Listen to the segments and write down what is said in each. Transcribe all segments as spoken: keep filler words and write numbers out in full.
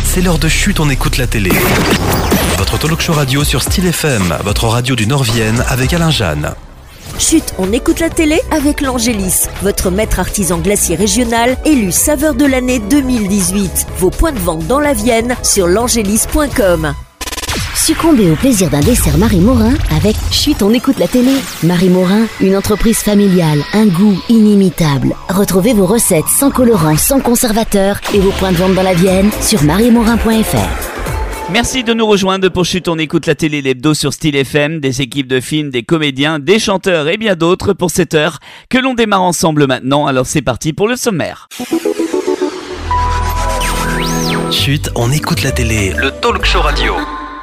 c'est l'heure de Chut, on écoute la télé. Votre talk show radio sur Style F M, votre radio du Nord-Vienne avec Alain Jeanne. Chut, on écoute la télé avec l'Angélis, votre maître artisan glacier régional élu saveur de l'année deux mille dix-huit. Vos points de vente dans la Vienne sur l'angélis point com. Succombez au plaisir d'un dessert Marie Morin avec Chut, on écoute la télé. Marie Morin, une entreprise familiale, un goût inimitable. Retrouvez vos recettes sans colorants, sans conservateurs et vos points de vente dans la Vienne sur marie morin point f r. Merci de nous rejoindre pour Chut, on écoute la télé, l'hebdo sur Style F M, des équipes de films, des comédiens, des chanteurs et bien d'autres pour cette heure que l'on démarre ensemble maintenant. Alors c'est parti pour le sommaire. Chut, on écoute la télé, le talk show radio.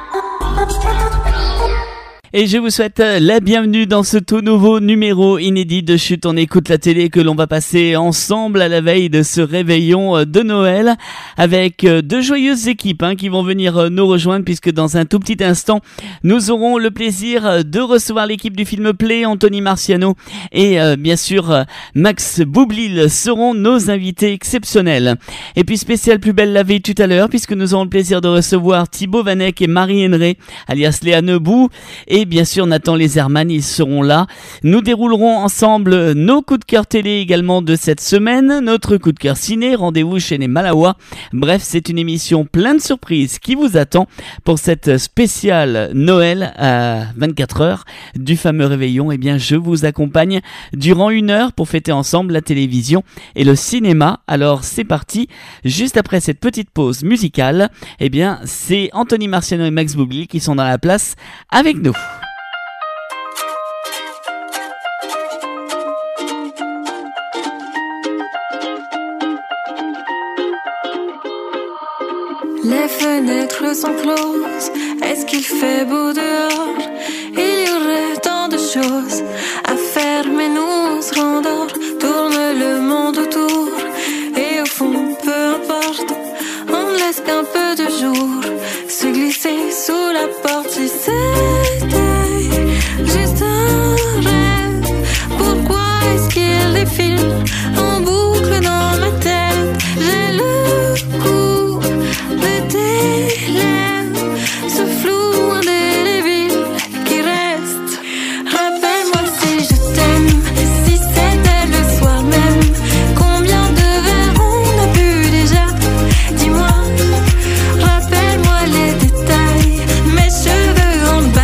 Et je vous souhaite la bienvenue dans ce tout nouveau numéro inédit de Chut, on écoute la télé que l'on va passer ensemble à la veille de ce réveillon de Noël avec deux joyeuses équipes hein, qui vont venir nous rejoindre puisque dans un tout petit instant, nous aurons le plaisir de recevoir l'équipe du film Play, Anthony Marciano et euh, bien sûr Max Boublil seront nos invités exceptionnels. Et puis spécial plus belle la veille tout à l'heure puisque nous aurons le plaisir de recevoir Thibaut Vanek et Marie Henry alias Léa Nebou et bien sûr Nathan Leserman, ils seront là. Nous déroulerons ensemble nos coups de cœur télé également de cette semaine, notre coup de cœur ciné, rendez-vous chez les Malawa. Bref, c'est une émission plein de surprises qui vous attend pour cette spéciale Noël à vingt-quatre heures du fameux réveillon. Eh bien, je vous accompagne durant une heure pour fêter ensemble la télévision et le cinéma. Alors, c'est parti. Juste après cette petite pause musicale, eh bien, c'est Anthony Marciano et Max Boublil qui sont dans la place avec nous. Les fenêtres sont closes, est-ce qu'il fait beau dehors? Il y aurait tant de choses à faire, mais nous on se rendort. Tourne le monde autour, et au fond, peu importe, on ne laisse qu'un peu de jour se glisser sous la porte. Si c'était juste un rêve, pourquoi est-ce qu'il défile en boucle dans ma tête? J'ai le coup de tes lèvres, ce flou indélébile qui reste. Rappelle-moi si je t'aime, si c'était le soir même. Combien de verres on a bu déjà? Dis-moi, rappelle-moi les détails. Mes cheveux en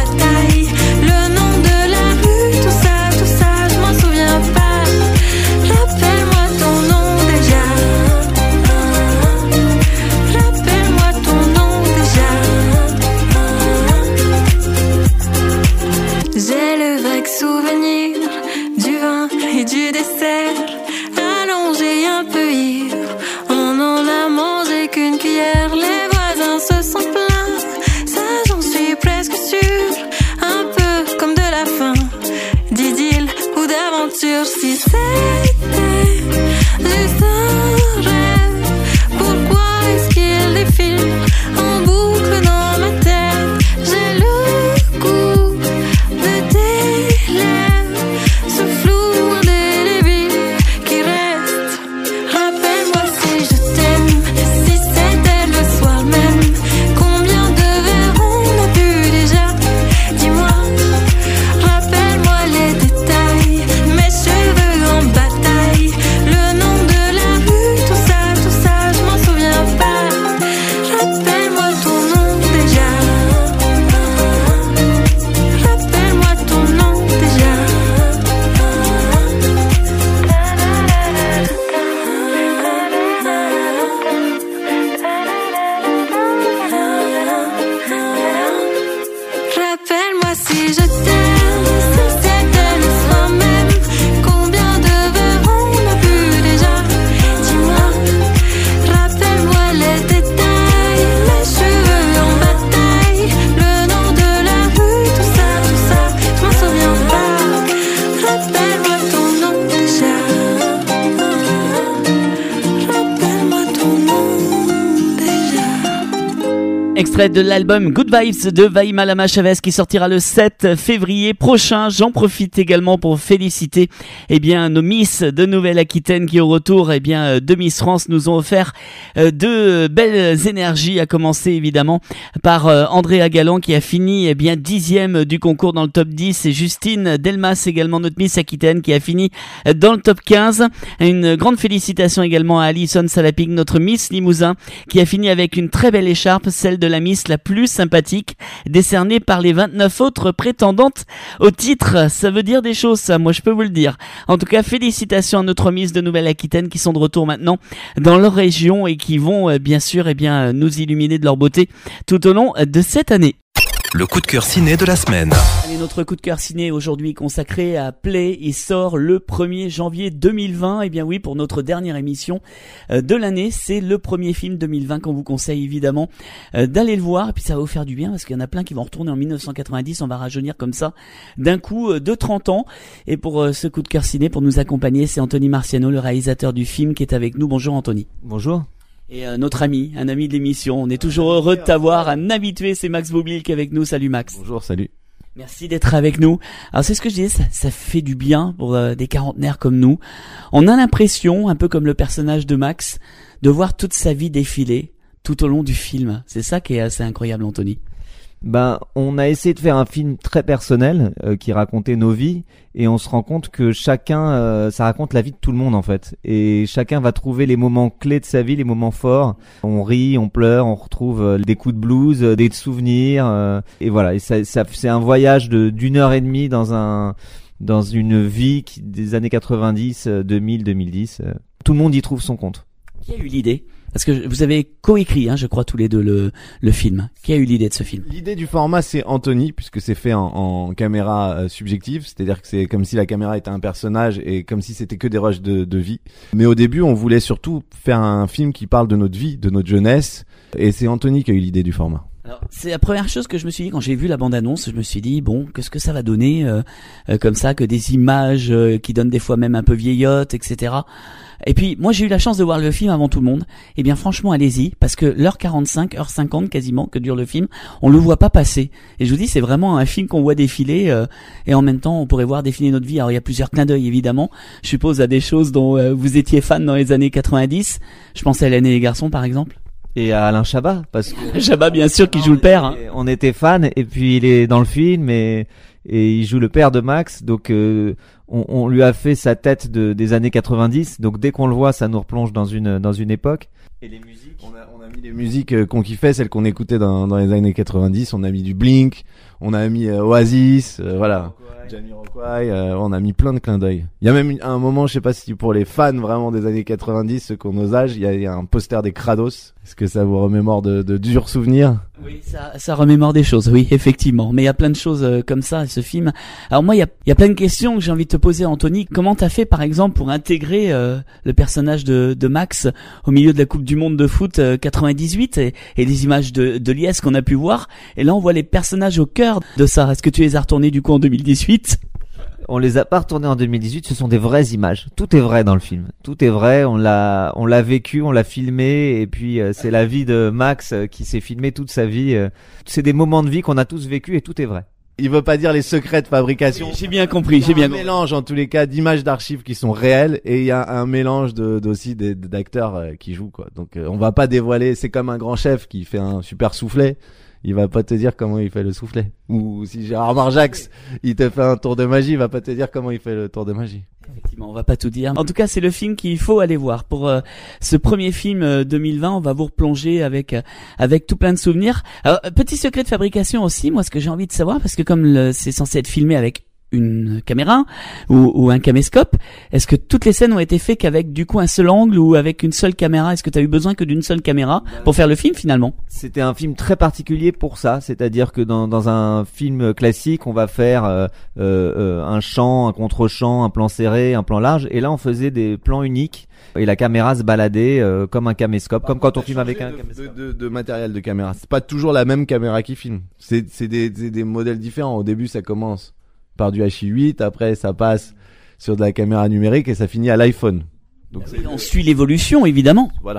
Extrait de l'album Good Vibes de Vaïma Lama Chavez qui sortira le sept février prochain. J'en profite également pour féliciter eh bien, nos Miss de Nouvelle-Aquitaine qui au retour eh bien, de Miss France nous ont offert euh, de belles énergies, à commencer évidemment par euh, Andrea Galland qui a fini eh bien, dixième du concours dans le top dix, et Justine Delmas également notre Miss Aquitaine qui a fini dans le top quinze. Une grande félicitation également à Alison Salapig, notre Miss Limousin, qui a fini avec une très belle écharpe, celle de la Miss la plus sympathique, décernée par les vingt-neuf autres prétendantes au titre. Ça veut dire des choses, ça, moi je peux vous le dire. En tout cas, félicitations à notre Miss de Nouvelle-Aquitaine qui sont de retour maintenant dans leur région et qui vont euh, bien sûr eh bien, nous illuminer de leur beauté tout au long de cette année. Le coup de cœur ciné de la semaine. Allez, notre coup de cœur ciné aujourd'hui consacré à Play. Il sort le premier janvier deux mille vingt. Et eh bien oui, pour notre dernière émission de l'année, c'est le premier film deux mille vingt qu'on vous conseille évidemment d'aller le voir. Et puis ça va vous faire du bien parce qu'il y en a plein qui vont retourner en dix-neuf cent quatre-vingt-dix. On va rajeunir comme ça d'un coup de trente ans. Et pour ce coup de cœur ciné, pour nous accompagner, c'est Anthony Marciano, le réalisateur du film, qui est avec nous. Bonjour Anthony. Bonjour. Et euh, notre ami, un ami de l'émission, on est toujours heureux de t'avoir, un habitué, c'est Max Boublil qui est avec nous. Salut Max. Bonjour, salut. Merci d'être avec nous. Alors c'est ce que je disais, ça, ça fait du bien pour euh, des quarantenaires comme nous. On a l'impression, un peu comme le personnage de Max, de voir toute sa vie défiler tout au long du film. C'est ça qui est assez incroyable, Anthony. Ben, on a essayé de faire un film très personnel euh, qui racontait nos vies, et on se rend compte que chacun, euh, ça raconte la vie de tout le monde en fait, et chacun va trouver les moments clés de sa vie, les moments forts. On rit, on pleure, on retrouve euh, des coups de blues, euh, des souvenirs, euh, et voilà. Et ça, ça, c'est un voyage de d'une heure et demie dans un dans une vie qui, des années quatre-vingt-dix, deux mille, deux mille dix. Euh, tout le monde y trouve son compte. Qui a eu l'idée ? Parce que vous avez coécrit, hein, je crois, tous les deux le, le film. Qui a eu l'idée de ce film ? L'idée du format, c'est Anthony, puisque c'est fait en, en caméra euh, subjective, c'est-à-dire que c'est comme si la caméra était un personnage et comme si c'était que des rushs de, de vie. Mais au début, on voulait surtout faire un film qui parle de notre vie, de notre jeunesse, et c'est Anthony qui a eu l'idée du format. Alors, c'est la première chose que je me suis dit quand j'ai vu la bande-annonce. Je me suis dit, bon, qu'est-ce que ça va donner euh, euh, comme ça, que des images euh, qui donnent des fois même un peu vieillottes, et cetera. Et puis, moi, j'ai eu la chance de voir le film avant tout le monde. Eh bien, franchement, allez-y, parce que l'heure quarante-cinq, heure cinquante quasiment que dure le film, on le voit pas passer. Et je vous dis, c'est vraiment un film qu'on voit défiler, euh, et en même temps, on pourrait voir défiler notre vie. Alors, il y a plusieurs clins d'œil, évidemment. Je suppose à des choses dont euh, vous étiez fan dans les années quatre-vingt-dix. Je pense à Hélène et les garçons, par exemple. Et à Alain Chabat, parce que Chabat, bien sûr, qui joue le père. Hein. On était fan, et puis il est dans le film, et et il joue le père de Max, donc euh, on, on lui a fait sa tête de des années quatre-vingt-dix, donc dès qu'on le voit, ça nous replonge dans une dans une époque. Et les musiques, on a on a mis les musiques euh, qu'on kiffait, celles qu'on écoutait dans dans les années quatre-vingt-dix. On a mis du Blink, on a mis euh, Oasis, euh, voilà. Jamiroquai, euh, on a mis plein de clins d'œil. Il y a même une, un moment, je sais pas si pour les fans vraiment des années quatre-vingt-dix, ceux qui ont nos âges, il y a, il y a un poster des Krados. Est-ce que ça vous remémore de, de durs souvenirs ? Oui, ça, ça remémore des choses, oui, effectivement. Mais il y a plein de choses euh, comme ça, ce film. Alors moi, il y a, il y a plein de questions que j'ai envie de te poser, Anthony. Comment t'as fait, par exemple, pour intégrer euh, le personnage de, de Max au milieu de la Coupe du Monde de foot euh, quatre-vingt-dix-huit et, et les images de, de l'I S qu'on a pu voir. Et là, on voit les personnages au cœur de ça. Est-ce que tu les as retournés du coup en deux mille dix-huit ? On les a pas retournés en deux mille dix-huit, ce sont des vraies images. Tout est vrai dans le film. Tout est vrai, on l'a on l'a vécu, on l'a filmé, et puis euh, c'est la vie de Max euh, qui s'est filmé toute sa vie. Euh, c'est des moments de vie qu'on a tous vécu, et tout est vrai. Il veut pas dire les secrets de fabrication. Oui, j'ai bien compris, j'ai bien compris. Il y a un mélange en tous les cas d'images d'archives qui sont réelles, et il y a un mélange de d'aussi des, d'acteurs euh, qui jouent quoi. Donc euh, on va pas dévoiler, c'est comme un grand chef qui fait un super soufflet. Il va pas te dire comment il fait le soufflet. Ou si Gérard Marjax, il te fait un tour de magie, il va pas te dire comment il fait le tour de magie. Effectivement, on va pas tout dire. En tout cas, c'est le film qu'il faut aller voir. Pour euh, ce premier film euh, deux mille vingt, on va vous replonger avec euh, avec tout plein de souvenirs. Alors, petit secret de fabrication aussi, moi ce que j'ai envie de savoir, parce que comme le, c'est censé être filmé avec une caméra ou, ou un caméscope, est-ce que toutes les scènes ont été faites qu'avec du coup un seul angle ou avec une seule caméra ? Est-ce que tu as eu besoin que d'une seule caméra pour faire le film finalement ? C'était un film très particulier pour ça, c'est-à-dire que dans dans un film classique, on va faire euh, euh, un champ, un contre-champ, un plan serré, un plan large, et là on faisait des plans uniques et la caméra se baladait euh, comme un caméscope, bah, comme quand on filme avec un de, caméscope. De, de, de matériel de caméra, c'est pas toujours la même caméra qui filme. C'est c'est des c'est des modèles différents. Au début, ça commence par du H I huit, après ça passe sur de la caméra numérique et ça finit à l'iPhone. Donc oui, on suit l'évolution évidemment. Voilà.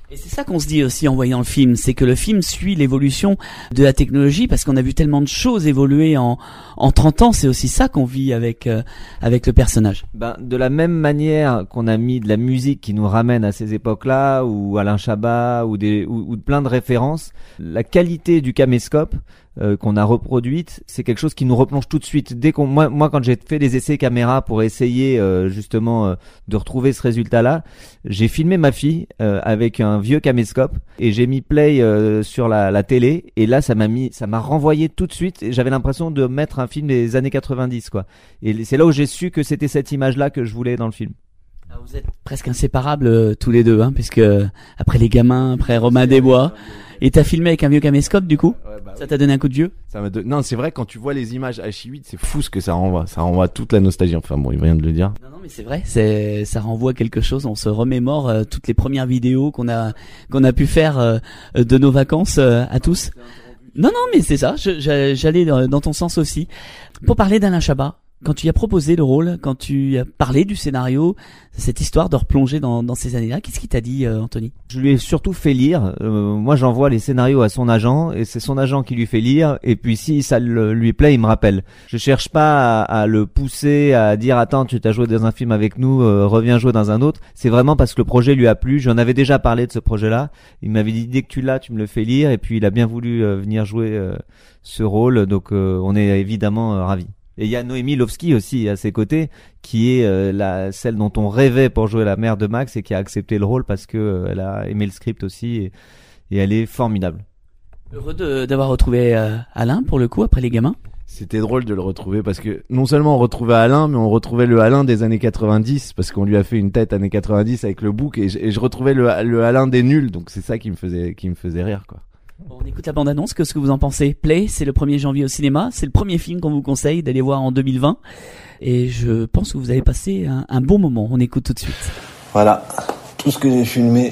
Et c'est ça qu'on se dit aussi en voyant le film, c'est que le film suit l'évolution de la technologie parce qu'on a vu tellement de choses évoluer en en trente ans, c'est aussi ça qu'on vit avec euh, avec le personnage. Ben, de la même manière qu'on a mis de la musique qui nous ramène à ces époques-là, ou Alain Chabat, ou des ou, ou plein de références, la qualité du caméscope euh, qu'on a reproduite, c'est quelque chose qui nous replonge tout de suite. Dès qu'on, moi, moi, quand j'ai fait des essais caméra pour essayer euh, justement euh, de retrouver ce résultat-là, j'ai filmé ma fille euh, avec un vieux caméscope et j'ai mis play euh, sur la, la télé, et là, ça m'a mis, ça m'a renvoyé tout de suite. Et j'avais l'impression de mettre un film des années quatre-vingt-dix, quoi. Et c'est là où j'ai su que c'était cette image-là que je voulais dans le film. Alors vous êtes presque inséparables euh, tous les deux, hein, puisque euh, après Les Gamins, après Romain Desbois. Et t'as filmé avec un vieux caméscope, du coup? Ouais, bah, ça oui. t'a donné un coup de vieux? Ça m'a don... Non, c'est vrai, quand tu vois les images H I huit, c'est fou ce que ça renvoie. Ça renvoie toute la nostalgie. Enfin bon, il vient de le dire. Non, non, mais c'est vrai, c'est, ça renvoie quelque chose. On se remémore euh, toutes les premières vidéos qu'on a, qu'on a pu faire euh, de nos vacances euh, à tous. Non, non, mais c'est ça. Je, j'allais dans ton sens aussi. Pour parler d'Alain Chabat, quand tu y as proposé le rôle, quand tu as parlé du scénario, cette histoire de replonger dans, dans ces années-là, qu'est-ce qu'il t'a dit, euh, Anthony? Je lui ai surtout fait lire. Euh, moi, j'envoie les scénarios à son agent, et c'est son agent qui lui fait lire. Et puis, si ça le, lui plaît, il me rappelle. Je cherche pas à, à le pousser, à dire attends, tu t'as joué dans un film avec nous, euh, reviens jouer dans un autre. C'est vraiment parce que le projet lui a plu. J'en avais déjà parlé de ce projet-là. Il m'avait dit dès que tu l'as, tu me le fais lire. Et puis, il a bien voulu euh, venir jouer euh, ce rôle. Donc, euh, on est évidemment euh, ravis. Et il y a Noémie Lovski aussi à ses côtés, qui est euh, la celle dont on rêvait pour jouer la mère de Max, et qui a accepté le rôle parce que euh, elle a aimé le script aussi, et, et elle est formidable. Heureux de, d'avoir retrouvé euh, Alain pour le coup après Les Gamins. C'était drôle de le retrouver parce que non seulement on retrouvait Alain, mais on retrouvait le Alain des années quatre-vingt-dix parce qu'on lui a fait une tête années quatre-vingt-dix avec le bouc, et je, et je retrouvais le, le Alain des nuls, donc c'est ça qui me faisait qui me faisait rire, quoi. Bon, on écoute la bande-annonce, qu'est-ce que vous en pensez? Play, c'est le premier janvier au cinéma, c'est le premier film qu'on vous conseille d'aller voir en deux mille vingt, et je pense que vous avez passé un, un bon moment. On écoute tout de suite. Voilà, tout ce que j'ai filmé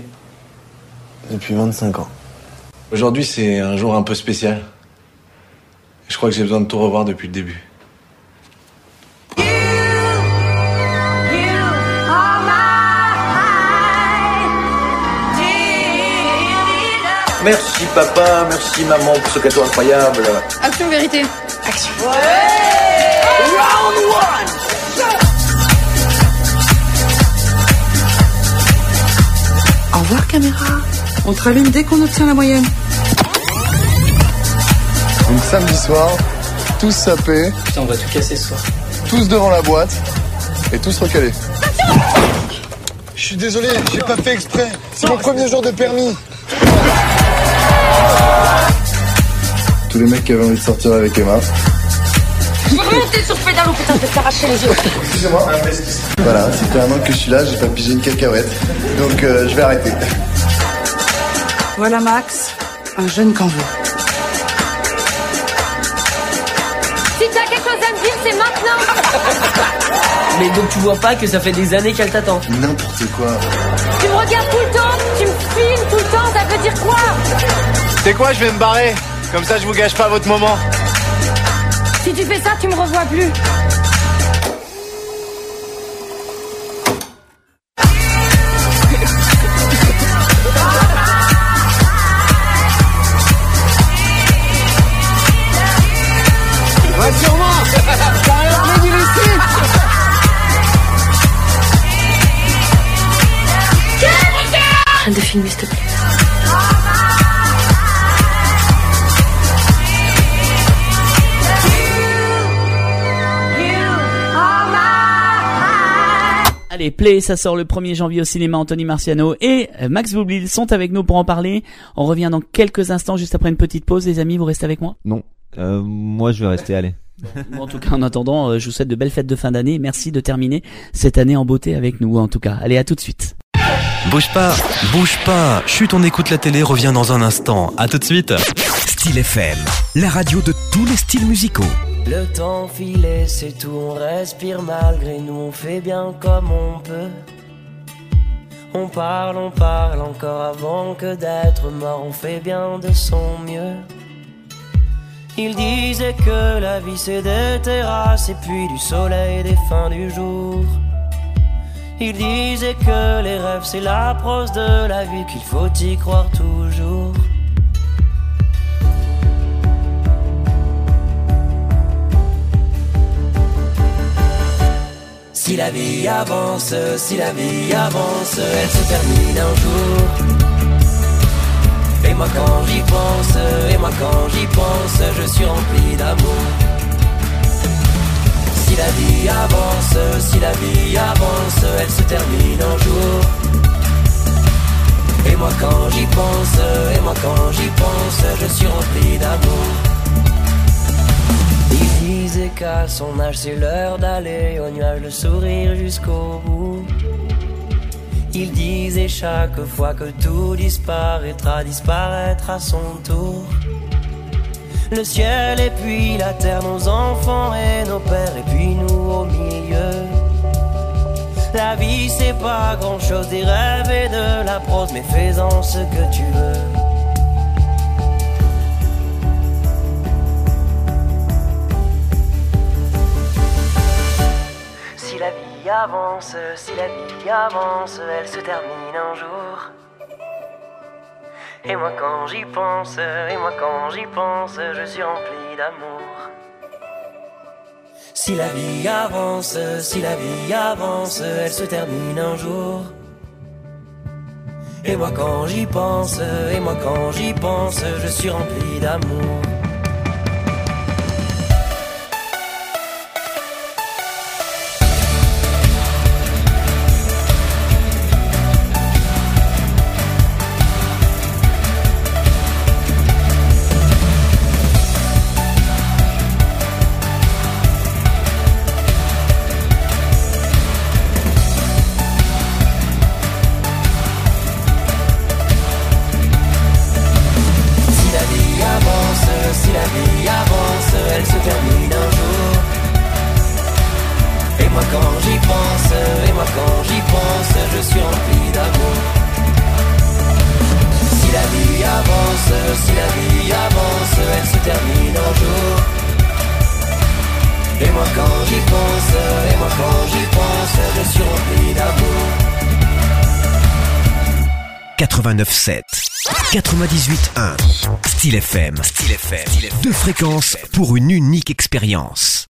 depuis vingt-cinq ans. Aujourd'hui, c'est un jour un peu spécial. Je crois que j'ai besoin de tout revoir depuis le début. Merci papa, merci maman pour ce cadeau incroyable. Action, vérité. Action. Ouais. Round one. Au revoir caméra. On te rallume dès qu'on obtient la moyenne. Donc samedi soir, tous sapés. Putain, on va tout casser ce soir. Tous devant la boîte et tous recalés. Je suis désolé, j'ai pas fait exprès. C'est mon premier jour de permis. Tous les mecs qui avaient envie de sortir avec Emma. Je veux remonter sur ce pédalo, putain, je vais t'arracher les yeux. Excusez-moi. Voilà, ça fait un an que je suis là, j'ai pas pigé une cacahuète. Donc euh, je vais arrêter. Voilà Max, un jeune qu'en veut. Si t'as quelque chose à me dire, c'est maintenant. Mais donc tu vois pas que ça fait des années qu'elle t'attend? N'importe quoi. Tu me regardes tout le temps, tu me filmes tout le temps, ça veut dire quoi? C'est quoi, je vais me barrer. Comme ça, je vous gâche pas votre moment. Si tu fais ça, tu me revois plus. Ouais, sûrement. T'as rien fait du ici. Arrête de filmer, s'il te plaît. Allez, Play, ça sort le premier janvier au cinéma. Anthony Marciano et Max Boublil sont avec nous pour en parler. On revient dans quelques instants, juste après une petite pause. Les amis, vous restez avec moi? Non. Euh, moi, je vais rester, allez. Bon, en tout cas, en attendant, euh, je vous souhaite de belles fêtes de fin d'année. Merci de terminer cette année en beauté avec nous, en tout cas. Allez, à tout de suite. Bouge pas, bouge pas. Chut, on écoute la télé, revient dans un instant. À tout de suite. Style F M, la radio de tous les styles musicaux. Le temps filé, c'est tout, on respire malgré nous, on fait bien comme on peut. On parle, on parle encore avant que d'être mort, on fait bien de son mieux. Il disait que la vie c'est des terrasses et puis du soleil, des fins du jour. Il disait que les rêves c'est la prose de la vie, qu'il faut y croire toujours. Si la vie avance, si la vie avance, elle se termine un jour. Et moi quand j'y pense, et moi quand j'y pense, je suis rempli d'amour. Si la vie avance, si la vie avance, elle se termine un jour. Et moi quand j'y pense, et moi quand j'y pense, je suis rempli d'amour. Il disait qu'à son âge c'est l'heure d'aller au nuage, le sourire jusqu'au bout. Il disait chaque fois que tout disparaîtra, disparaître à son tour. Le ciel et puis la terre, nos enfants et nos pères, et puis nous au milieu. La vie c'est pas grand chose, des rêves et de la prose, mais fais-en ce que tu veux. Si la vie avance, si la vie avance, elle se termine un jour. Et moi quand j'y pense, et moi quand j'y pense, je suis rempli d'amour. Si la vie avance, si la vie avance, elle se termine un jour. Et moi quand j'y pense, et moi quand j'y pense, je suis rempli d'amour. quatre-vingt-neuf sept, quatre-vingt-dix-huit un, Style F M, Style F M, deux fréquences pour une unique expérience.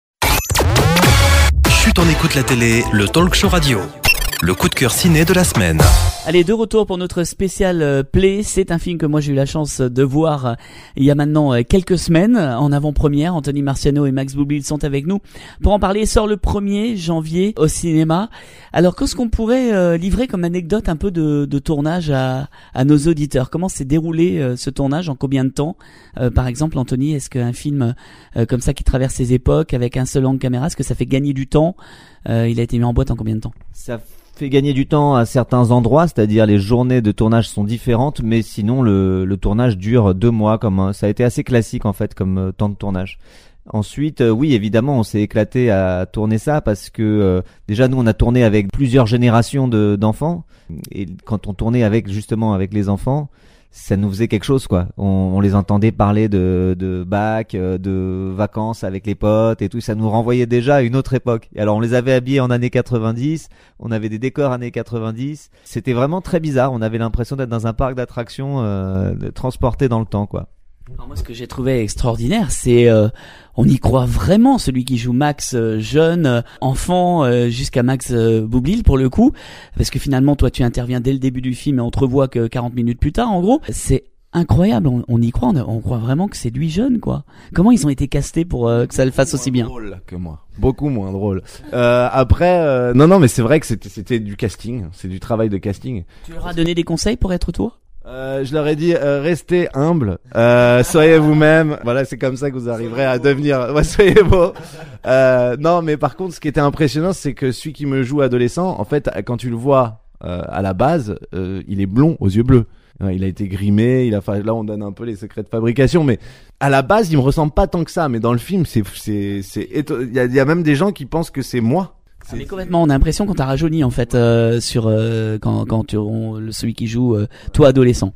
Chut, on écoute la télé, le talk show radio. Le coup de cœur ciné de la semaine. Allez, de retour pour notre spécial euh, Play. C'est un film que moi j'ai eu la chance de voir euh, il y a maintenant euh, quelques semaines en avant-première. Anthony Marciano et Max Boublil sont avec nous pour en parler. Il sort le premier janvier au cinéma. Alors, qu'est-ce qu'on pourrait euh, livrer comme anecdote un peu de, de tournage à, à nos auditeurs? Comment s'est déroulé euh, ce tournage? En combien de temps? euh, Par exemple, Anthony, est-ce qu'un film euh, comme ça qui traverse ses époques avec un seul angle caméra, est-ce que ça fait gagner du temps? euh, Il a été mis en boîte en combien de temps? Ça fait gagner du temps à certains endroits, c'est-à-dire les journées de tournage sont différentes, mais sinon le, le tournage dure deux mois. Comme un, ça a été assez classique en fait comme euh, temps de tournage. Ensuite, euh, oui, évidemment, on s'est éclaté à tourner ça parce que euh, déjà nous on a tourné avec plusieurs générations de, d'enfants, et quand on tournait avec justement avec les enfants, ça nous faisait quelque chose quoi. On, on les entendait parler de, de bac, de vacances avec les potes et tout. Ça nous renvoyait déjà à une autre époque. Alors on les avait habillés en années quatre-vingt-dix. On avait des décors années quatre-vingt-dix. C'était vraiment très bizarre. On avait l'impression d'être dans un parc d'attractions, euh, transporté dans le temps quoi. Alors moi, ce que j'ai trouvé extraordinaire, c'est euh, on y croit vraiment, celui qui joue Max, euh, jeune, euh, enfant, euh, jusqu'à Max euh, Boublil pour le coup, parce que finalement, toi, tu interviens dès le début du film et on te revoit que quarante minutes plus tard, en gros. C'est incroyable, on, on y croit, on, on croit vraiment que c'est lui jeune, quoi. Comment ils ont été castés pour euh, que ça le fasse aussi bien? Drôle que moi, beaucoup moins drôle. Euh, après, euh, non, non, mais c'est vrai que c'était, c'était du casting, c'est du travail de casting. Tu leur as donné des conseils pour être autour? Euh, je leur ai dit euh, restez humble, euh, soyez vous-même. Voilà, c'est comme ça que vous arriverez à devenir. Ouais, soyez beau. Euh, non, mais par contre, ce qui était impressionnant, c'est que celui qui me joue adolescent, en fait, quand tu le vois euh, à la base, euh, il est blond aux yeux bleus. Ouais, il a été grimé. Il a. Enfin, là, on donne un peu les secrets de fabrication, mais à la base, il me ressemble pas tant que ça. Mais dans le film, c'est c'est c'est. Il y a, il y a même des gens qui pensent que c'est moi. Ah, mais complètement, on a l'impression qu'on t'a rajeuni en fait euh, sur euh, quand quand tu on, celui qui joue euh, toi adolescent.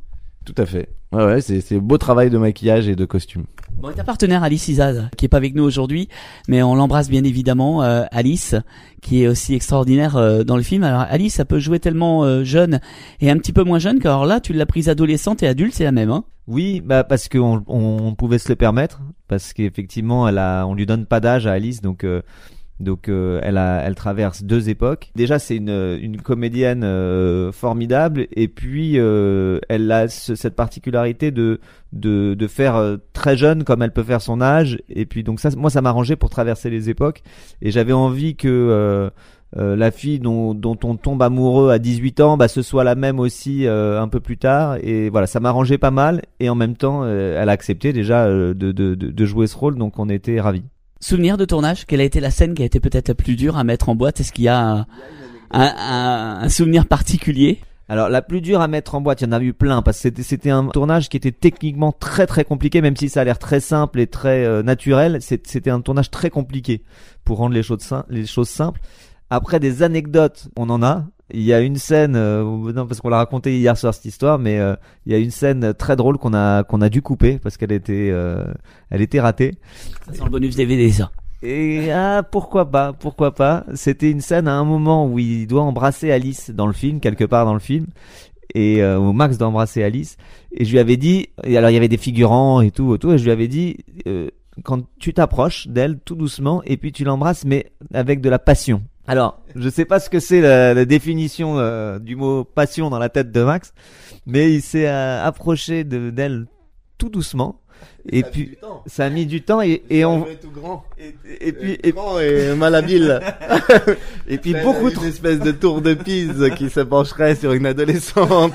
Tout à fait. Ouais, ouais, c'est, c'est beau travail de maquillage et de costume. Bon, et ta partenaire Alice Izaz, qui est pas avec nous aujourd'hui, mais on l'embrasse bien évidemment, euh, Alice, qui est aussi extraordinaire euh, dans le film. Alors Alice, ça peut jouer tellement euh, jeune et un petit peu moins jeune, qu'alors là, tu l'as prise adolescente et adulte, c'est la même, hein? Oui, bah parce qu'on on pouvait se le permettre, parce qu'effectivement, elle a, on lui donne pas d'âge à Alice, donc. Euh, Donc euh, elle a, elle traverse deux époques. Déjà c'est une une comédienne euh, formidable et puis euh, elle a ce, cette particularité de de de faire euh, très jeune comme elle peut faire son âge et puis donc ça moi ça m'arrangeait pour traverser les époques et j'avais envie que euh, euh, la fille dont dont on tombe amoureux à dix-huit ans bah ce soit la même aussi euh, un peu plus tard et voilà ça m'arrangeait pas mal et en même temps euh, elle a accepté déjà euh, de de de jouer ce rôle donc on était ravis. Souvenir de tournage, quelle a été la scène qui a été peut-être la plus dure à mettre en boîte? Est-ce qu'il y a un, un, un, un souvenir particulier? Alors la plus dure à mettre en boîte, il y en a eu plein parce que c'était, c'était un tournage qui était techniquement très très compliqué, même si ça a l'air très simple et très euh, naturel. C'est, c'était un tournage très compliqué pour rendre les choses, sim- les choses simples. Après des anecdotes, on en a. Il y a une scène, euh, non parce qu'on l'a raconté hier soir cette histoire, mais euh, il y a une scène très drôle qu'on a qu'on a dû couper parce qu'elle était euh, elle était ratée. Ça sent le bonus D V D ça. Et ah pourquoi pas, pourquoi pas. C'était une scène à un moment où il doit embrasser Alice dans le film, quelque part dans le film, et euh, où Max doit embrasser Alice. Et je lui avais dit, et alors il y avait des figurants et tout, tout et je lui avais dit. Euh, quand tu t'approches d'elle tout doucement et puis tu l'embrasses mais avec de la passion. Alors, je sais pas ce que c'est la, la définition euh, du mot passion dans la tête de Max, mais il s'est euh, approché de, d'elle tout doucement. Et ça puis, a ça a mis du temps et, et on. Tout grand. Et, et puis, et, grand et malhabile. et puis beaucoup trop. Une espèce de tour de Pise qui se pencherait sur une adolescente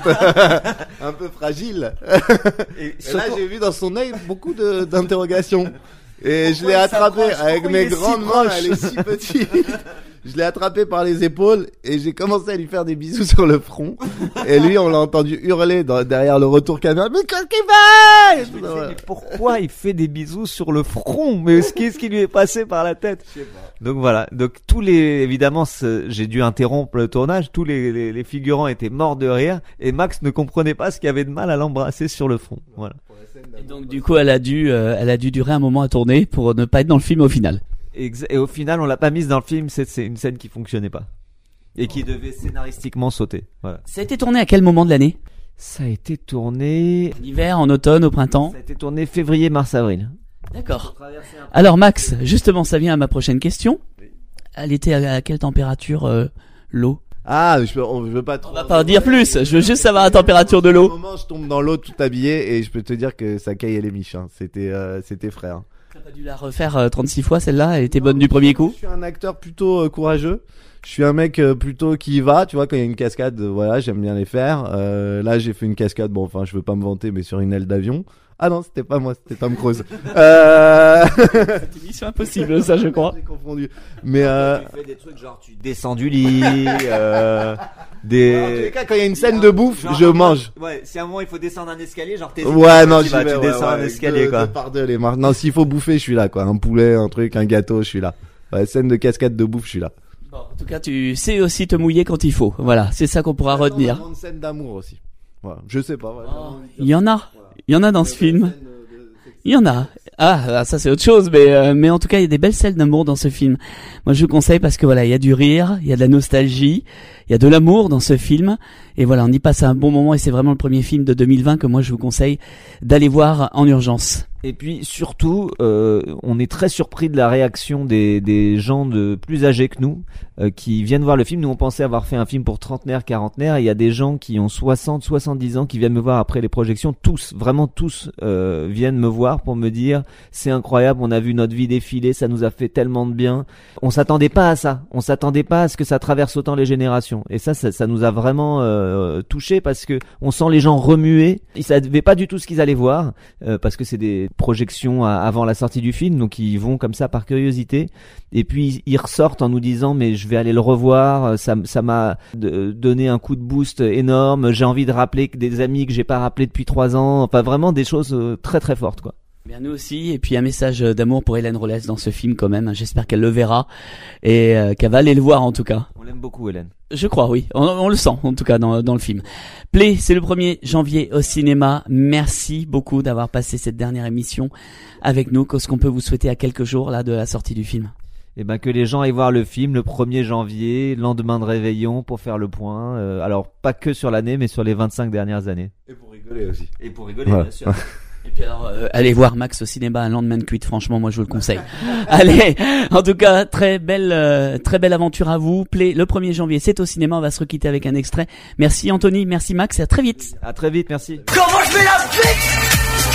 un peu fragile. Et, et là, j'ai vu dans son œil beaucoup de, d'interrogations. Et pourquoi je l'ai attrapé avec mes grandes mains, elle est si petite. Je l'ai attrapé par les épaules et j'ai commencé à lui faire des bisous sur le front. Et lui, on l'a entendu hurler dans, derrière le retour caméra. Mais qu'est-ce qu'il fait? Je me disais, mais pourquoi il fait des bisous sur le front? Mais qu'est-ce qui lui est passé par la tête? Je sais pas. Donc voilà. Donc tous les, évidemment, j'ai dû interrompre le tournage. Tous les, les, les figurants étaient morts de rire et Max ne comprenait pas ce qu'il y avait de mal à l'embrasser sur le front. Voilà. Et donc du coup, elle a dû, euh, elle a dû durer un moment à tourner pour ne pas être dans le film au final. Et au final, on l'a pas mise dans le film. C'est, c'est une scène qui fonctionnait pas et qui devait scénaristiquement sauter. Voilà. Ça a été tourné à quel moment de l'année? Ça a été tourné en hiver, en automne, au printemps. Ça a été tourné février, mars, avril. D'accord. Alors Max, justement, ça vient à ma prochaine question. Elle était à, à quelle température euh, l'eau? Ah, je veux, je veux pas trop. On va pas en dire plus. Je veux juste savoir la température de l'eau. À un moment, je tombe dans l'eau tout habillé et je peux te dire que ça caillait les miches. Hein. C'était, euh, c'était frais. Hein. T'as pas dû la refaire euh, trente-six fois celle-là? Elle était bonne du premier coup? Je suis un acteur plutôt euh, courageux. Je suis un mec euh, plutôt qui y va. Tu vois, quand il y a une cascade, euh, voilà, j'aime bien les faire. Euh, là, j'ai fait une cascade. Bon, enfin, je veux pas me vanter, mais sur une aile d'avion. Ah non, c'était pas moi, c'était Tom Cruise. euh... C'était Mission Impossible, ça, je crois. J'ai confondu. Mais euh... tu fais des trucs genre tu descends du lit, euh, des. En tous les cas, quand il y a une scène de bouffe, genre, je mange. Ouais, si à un moment il faut descendre un escalier, genre t'es. Ouais, non, j'y vas, vais, tu ouais, descends ouais, un escalier deux, quoi. Deux par deux les marches. Non, s'il faut bouffer, je suis là quoi. Un poulet, un truc, un gâteau, je suis là. Ouais, scène de cascade de bouffe, je suis là. Bon, en tout cas, tu sais aussi te mouiller quand il faut. Voilà, c'est ça qu'on pourra retenir. Il y a une scène d'amour aussi. Voilà, je sais pas. Voilà. Oh, il y en a, il y en a dans ce film. Il y en a. Ah, ça c'est autre chose, mais euh, mais en tout cas il y a des belles scènes d'amour dans ce film. Moi je vous conseille parce que voilà, il y a du rire, il y a de la nostalgie, il y a de l'amour dans ce film, et voilà, on y passe un bon moment et c'est vraiment le premier film de deux mille vingt que moi je vous conseille d'aller voir en urgence. Et puis surtout, euh, on est très surpris de la réaction des, des gens de plus âgés que nous euh, qui viennent voir le film. Nous on pensait avoir fait un film pour trentenaires, quarantenaires. Il y a des gens qui ont soixante, soixante-dix ans qui viennent me voir après les projections. Tous, vraiment tous euh, viennent me voir pour me dire c'est incroyable, on a vu notre vie défiler, ça nous a fait tellement de bien. On s'attendait pas à ça. On s'attendait pas à ce que ça traverse autant les générations. Et ça, ça, ça nous a vraiment euh, touchés parce que on sent les gens remuer. Ils savaient pas du tout ce qu'ils allaient voir euh, parce que c'est des projections à, avant la sortie du film, donc ils vont comme ça par curiosité. Et puis ils ressortent en nous disant mais je vais aller le revoir. Ça, ça m'a de, donné un coup de boost énorme. J'ai envie de rappeler des amis que j'ai pas rappelé depuis trois ans. Enfin vraiment des choses euh, très très fortes quoi. Bien, nous aussi, et puis un message d'amour pour Hélène Rollès dans ce film quand même, j'espère qu'elle le verra, et euh, qu'elle va aller le voir en tout cas. On l'aime beaucoup Hélène. Je crois, oui, on, on le sent en tout cas dans, dans le film. Play, c'est le premier janvier au cinéma, merci beaucoup d'avoir passé cette dernière émission avec nous, qu'est-ce qu'on peut vous souhaiter à quelques jours là de la sortie du film? Eh ben que les gens aillent voir le film le premier janvier, lendemain de réveillon, pour faire le point, euh, alors pas que sur l'année mais sur les vingt-cinq dernières années. Et pour rigoler aussi. Et pour rigoler voilà. bien sûr. Et puis alors, euh, allez voir Max au cinéma, un lendemain de cuite, franchement, moi je vous le conseille. Allez, en tout cas, très belle, euh, très belle aventure à vous. Play, le premier janvier, c'est au cinéma, on va se requitter avec un extrait. Merci Anthony, merci Max, et à très vite. À très vite, merci. Comment je vais la fête?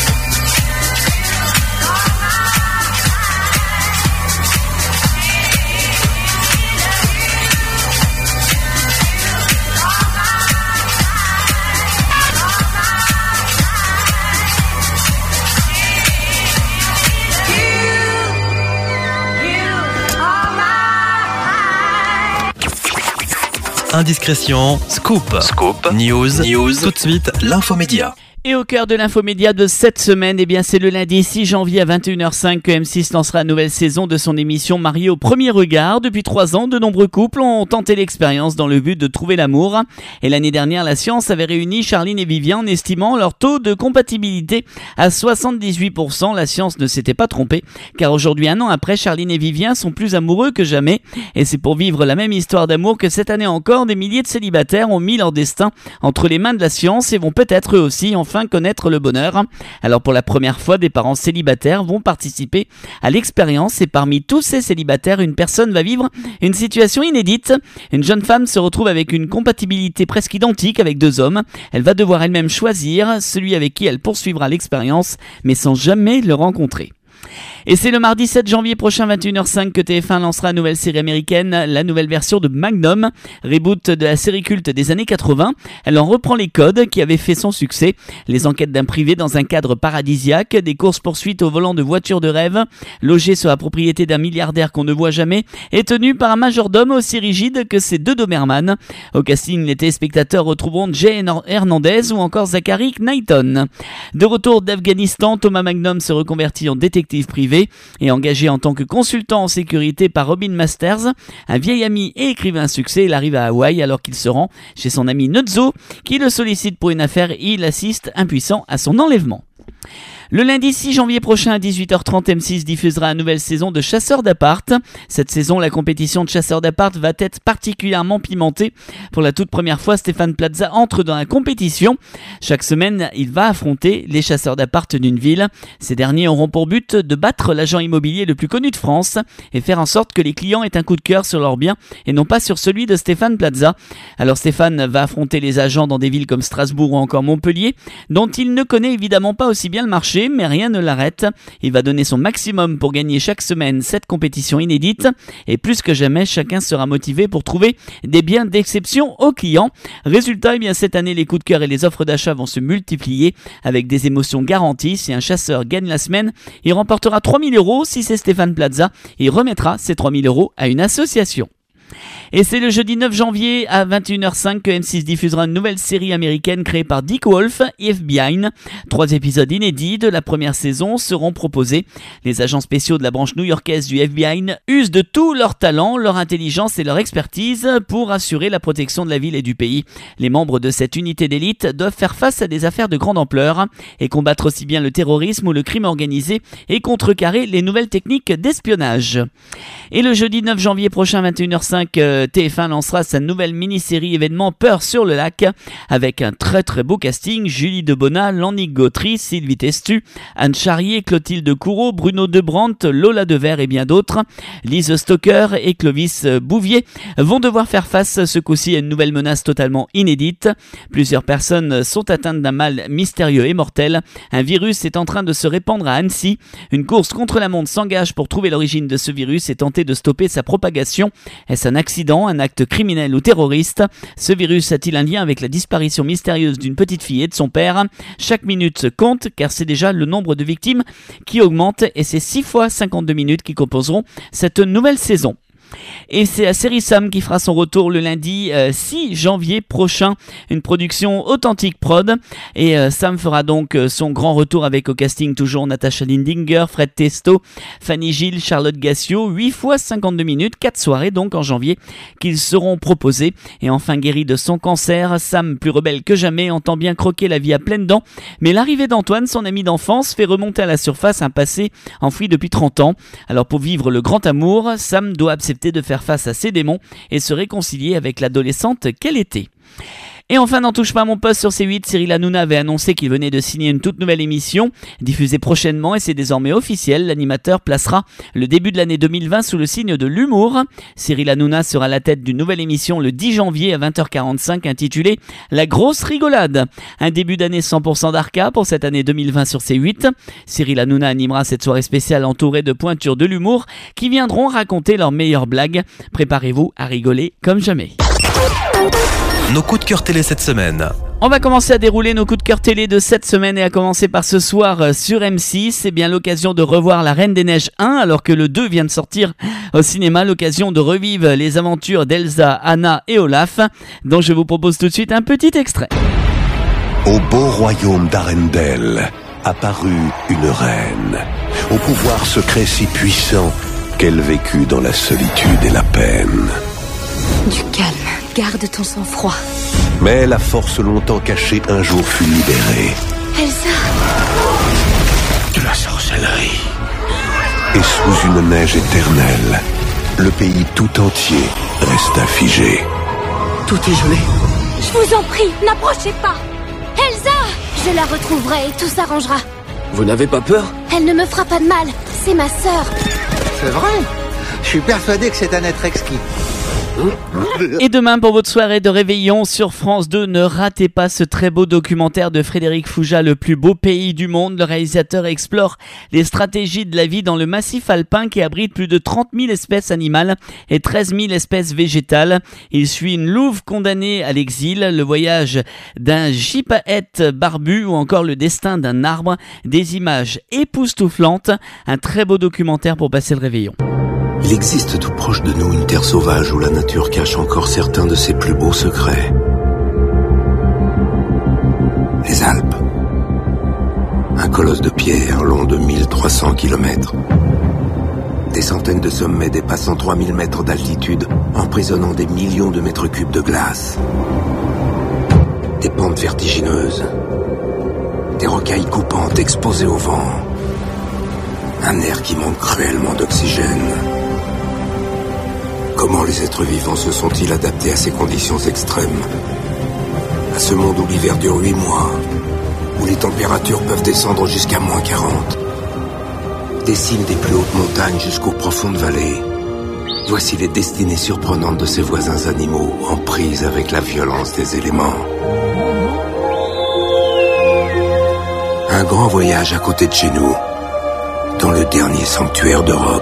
Indiscrétion, scoop, scoop, news, news, tout de suite l'infomédia. Et au cœur de l'infomédia de cette semaine, eh bien c'est le lundi six janvier à vingt et une heures cinq que M six lancera la nouvelle saison de son émission Mariée au premier regard. Depuis trois ans, de nombreux couples ont tenté l'expérience dans le but de trouver l'amour. Et l'année dernière, la science avait réuni Charline et Vivian en estimant leur taux de compatibilité à soixante-dix-huit pour cent. La science ne s'était pas trompée, car aujourd'hui, un an après, Charline et Vivian sont plus amoureux que jamais. Et c'est pour vivre la même histoire d'amour que cette année encore, des milliers de célibataires ont mis leur destin entre les mains de la science et vont peut-être eux aussi enfin connaître le bonheur. Alors pour la première fois, des parents célibataires vont participer à l'expérience et parmi tous ces célibataires, une personne va vivre une situation inédite. Une jeune femme se retrouve avec une compatibilité presque identique avec deux hommes. Elle va devoir elle-même choisir celui avec qui elle poursuivra l'expérience, mais sans jamais le rencontrer. Et c'est le mardi sept janvier prochain, vingt et une heures cinq, que T F un lancera la nouvelle série américaine, la nouvelle version de Magnum, reboot de la série culte des années quatre-vingts. Elle en reprend les codes qui avaient fait son succès. Les enquêtes d'un privé dans un cadre paradisiaque, des courses-poursuites au volant de voitures de rêve, logé sur la propriété d'un milliardaire qu'on ne voit jamais, et tenu par un majordome aussi rigide que ses deux Doberman. Au casting, les téléspectateurs retrouveront Jay Hernandez ou encore Zachary Knighton. De retour d'Afghanistan, Thomas Magnum se reconvertit en détective privé et engagé en tant que consultant en sécurité par Robin Masters, un vieil ami et écrivain à succès. Il arrive à Hawaï alors qu'il se rend chez son ami Nuzzo qui le sollicite pour une affaire et il assiste impuissant à son enlèvement. Le lundi six janvier prochain à dix-huit heures trente, M six diffusera une nouvelle saison de Chasseurs d'appart. Cette saison, la compétition de Chasseurs d'appart va être particulièrement pimentée. Pour la toute première fois, Stéphane Plaza entre dans la compétition. Chaque semaine, il va affronter les chasseurs d'appart d'une ville. Ces derniers auront pour but de battre l'agent immobilier le plus connu de France et faire en sorte que les clients aient un coup de cœur sur leurs biens et non pas sur celui de Stéphane Plaza. Alors Stéphane va affronter les agents dans des villes comme Strasbourg ou encore Montpellier, dont il ne connaît évidemment pas aussi bien le marché, mais rien ne l'arrête. Il va donner son maximum pour gagner chaque semaine cette compétition inédite et plus que jamais, chacun sera motivé pour trouver des biens d'exception aux clients. Résultat, eh bien, cette année, les coups de cœur et les offres d'achat vont se multiplier avec des émotions garanties. Si un chasseur gagne la semaine, il remportera trois mille euros. Si c'est Stéphane Plaza, il remettra ces trois mille euros à une association. Et c'est le jeudi neuf janvier à vingt et une heures cinq que M six diffusera une nouvelle série américaine créée par Dick Wolf, F B I. Trois épisodes inédits de la première saison seront proposés. Les agents spéciaux de la branche new-yorkaise du F B I usent de tout leur talent, leur intelligence et leur expertise pour assurer la protection de la ville et du pays. Les membres de cette unité d'élite doivent faire face à des affaires de grande ampleur et combattre aussi bien le terrorisme ou le crime organisé et contrecarrer les nouvelles techniques d'espionnage. Et le jeudi neuf janvier prochain, vingt et une heures cinq, T F un lancera sa nouvelle mini-série événement Peur sur le lac avec un très très beau casting. Julie Debona, Lannick Gautry, Sylvie Testu, Anne Charrier, Clotilde Courreau, Bruno Debrandt, Lola Devers et bien d'autres. Lise Stocker et Clovis Bouvier vont devoir faire face ce coup-ci à une nouvelle menace totalement inédite. Plusieurs personnes sont atteintes d'un mal mystérieux et mortel. Un virus est en train de se répandre à Annecy. Une course contre la montre s'engage pour trouver l'origine de ce virus et tenter de stopper sa propagation. Est-ce un accident, un acte criminel ou terroriste? Ce virus a-t-il un lien avec la disparition mystérieuse d'une petite fille et de son père? Chaque minute compte car c'est déjà le nombre de victimes qui augmente et c'est six fois cinquante-deux minutes qui composeront cette nouvelle saison. Et c'est la série Sam qui fera son retour le lundi euh, six janvier prochain, une production Authentique Prod. Et euh, Sam fera donc euh, son grand retour avec au casting toujours Natasha Lindinger, Fred Testo, Fanny Gilles, Charlotte Gassio, huit fois cinquante-deux minutes, quatre soirées donc en janvier qu'ils seront proposées. Et enfin guéri de son cancer, Sam, plus rebelle que jamais, entend bien croquer la vie à pleines dents. Mais l'arrivée d'Antoine, son ami d'enfance, fait remonter à la surface un passé enfoui depuis trente ans. Alors pour vivre le grand amour, Sam doit accepter de faire face à ses démons et se réconcilier avec l'adolescente qu'elle était. Et enfin, n'en touche pas à mon poste sur C huit, Cyril Hanouna avait annoncé qu'il venait de signer une toute nouvelle émission, diffusée prochainement et c'est désormais officiel. L'animateur placera le début de l'année deux mille vingt sous le signe de l'humour. Cyril Hanouna sera à la tête d'une nouvelle émission le dix janvier à vingt heures quarante-cinq intitulée La Grosse Rigolade. Un début d'année cent pour cent d'Arca pour cette année deux mille vingt sur C huit. Cyril Hanouna animera cette soirée spéciale entourée de pointures de l'humour qui viendront raconter leurs meilleures blagues. Préparez-vous à rigoler comme jamais. Nos coups de cœur télé cette semaine. On va commencer à dérouler nos coups de cœur télé de cette semaine et à commencer par ce soir sur M six. C'est bien l'occasion de revoir La Reine des Neiges un alors que le deux vient de sortir au cinéma. L'occasion de revivre les aventures d'Elsa, Anna et Olaf, dont je vous propose tout de suite un petit extrait. Au beau royaume d'Arendelle apparut une reine, au pouvoir secret si puissant qu'elle vécut dans la solitude et la peine. Du calme, garde ton sang-froid. Mais la force longtemps cachée un jour fut libérée. Elsa! De la sorcellerie. Et sous une neige éternelle, le pays tout entier resta figé. Tout est gelé. Je vous en prie, n'approchez pas! Elsa! Je la retrouverai et tout s'arrangera. Vous n'avez pas peur? Elle ne me fera pas de mal, c'est ma sœur. C'est vrai? Je suis persuadé que c'est un être exquis. Et demain pour votre soirée de réveillon sur France deux, ne ratez pas ce très beau documentaire de Frédéric Fouja, Le plus beau pays du monde. Le réalisateur explore les stratégies de la vie dans le massif alpin qui abrite plus de trente mille espèces animales et treize mille espèces végétales. Il suit une louve condamnée à l'exil, le voyage d'un gypaète barbu ou encore le destin d'un arbre. Des images époustouflantes, un très beau documentaire pour passer le réveillon. Il existe tout proche de nous une terre sauvage où la nature cache encore certains de ses plus beaux secrets. Les Alpes. Un colosse de pierre long de mille trois cents kilomètres. Des centaines de sommets dépassant trois mille mètres d'altitude, emprisonnant des millions de mètres cubes de glace. Des pentes vertigineuses. Des rocailles coupantes exposées au vent. Un air qui manque cruellement d'oxygène. Comment les êtres vivants se sont-ils adaptés à ces conditions extrêmes? À ce monde où l'hiver dure huit mois, où les températures peuvent descendre jusqu'à moins quarante. Des cimes des plus hautes montagnes jusqu'aux profondes vallées. Voici les destinées surprenantes de ces voisins animaux en prise avec la violence des éléments. Un grand voyage à côté de chez nous, dans le dernier sanctuaire d'Europe.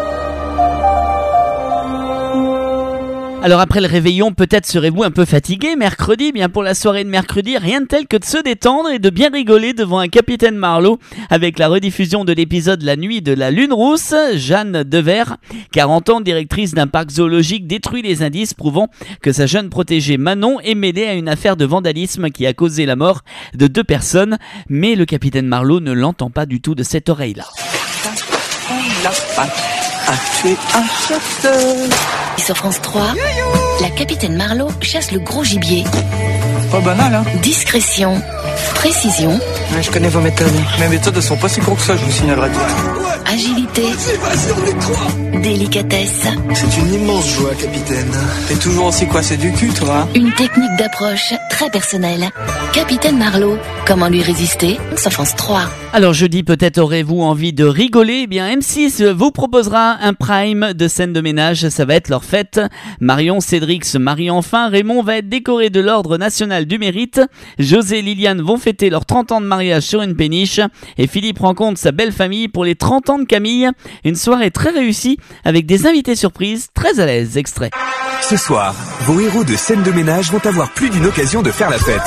Alors après le réveillon, peut-être serez-vous un peu fatigué mercredi. Bien pour la soirée de mercredi, rien de tel que de se détendre et de bien rigoler devant un Capitaine Marlowe avec la rediffusion de l'épisode La Nuit de la Lune Rousse. Jeanne Devers, quarante ans, directrice d'un parc zoologique, détruit les indices prouvant que sa jeune protégée Manon est mêlée à une affaire de vandalisme qui a causé la mort de deux personnes. Mais le Capitaine Marlowe ne l'entend pas du tout de cette oreille-là. La patte a tué un chasseur. Sur France trois, la Capitaine Marlowe chasse le gros gibier. Pas banal, hein? Discrétion, précision. Ouais, je connais vos méthodes. Mes méthodes ne sont pas si gros que ça, je vous signalerai tout. Agilité. Vas-y, vas-y, on est trois. Délicatesse. C'est une immense joie, capitaine. T'es toujours aussi coincé du cul, toi. Une technique d'approche très personnelle. Capitaine Marlowe, comment lui résister? Sur France trois. Alors jeudi, peut-être aurez-vous envie de rigoler. Eh bien, M six vous proposera un prime de scène de ménage. Ça va être leur fête. Marion, Cédric se marient enfin. Raymond va être décoré de l'Ordre national du mérite. José et Liliane vont fêter leurs trente ans de mariage sur une péniche. Et Philippe rencontre sa belle famille pour les trente ans de Camille. Une soirée très réussie avec des invités surprises très à l'aise. Extrait. Ce soir, vos héros de scène de ménage vont avoir plus d'une occasion de faire la fête.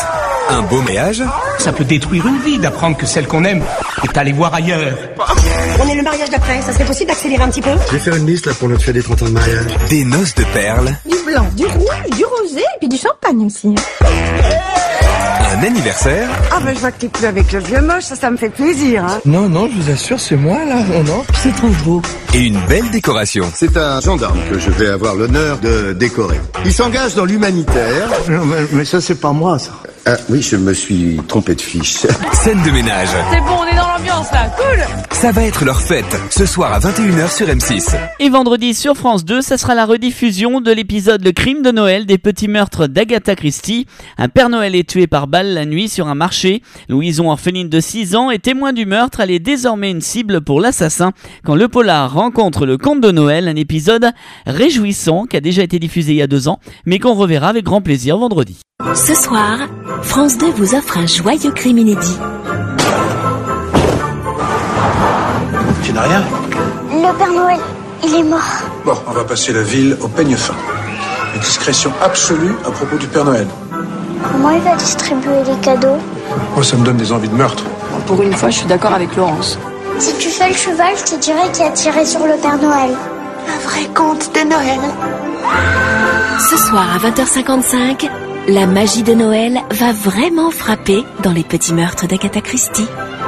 Un beau mariage? Ça peut détruire une vie d'apprendre que celle qu'on aime est allée voir ailleurs. On est le mariage d'après, ça serait possible d'accélérer un petit peu? Je vais faire une liste là pour notre fête des trente ans de mariage. Des noces de perles. Du blanc, du rouge, du rosé et puis du champagne aussi. Un anniversaire. Ah ben je vois que t'es plus avec le vieux moche, ça, ça me fait plaisir. Hein. Non, non, je vous assure, c'est moi là, non, non. C'est trop beau. Et une belle décoration. C'est un gendarme que je vais avoir l'honneur de décorer. Il s'engage dans l'humanitaire. Non, mais, mais ça c'est pas moi ça. Ah oui, je me suis trompé de fiche. Scène de ménage. C'est bon, on est dans l'ambiance là, cool. Ça va être leur fête, ce soir à vingt et une heures sur M six. Et vendredi sur France deux, ça sera la rediffusion de l'épisode Le crime de Noël des petits meurtres d'Agatha Christie. Un Père Noël est tué par balle la nuit sur un marché. Louison, orpheline de six ans et témoin du meurtre, elle est désormais une cible pour l'assassin. Quand le polar rencontre le conte de Noël, un épisode réjouissant qui a déjà été diffusé il y a deux ans, mais qu'on reverra avec grand plaisir vendredi. Ce soir, France deux vous offre un joyeux crime inédit. Tu n'as rien? Le Père Noël, il est mort. Bon, on va passer la ville au peigne fin. Une discrétion absolue à propos du Père Noël. Comment il va distribuer les cadeaux? Moi, ça me donne des envies de meurtre. Pour une fois, je suis d'accord avec Laurence. Si tu fais le cheval, je te dirai qui a tiré sur le Père Noël. Un vrai conte de Noël. Ce soir à vingt heures cinquante-cinq, la magie de Noël va vraiment frapper dans les petits meurtres d'Agatha Christie.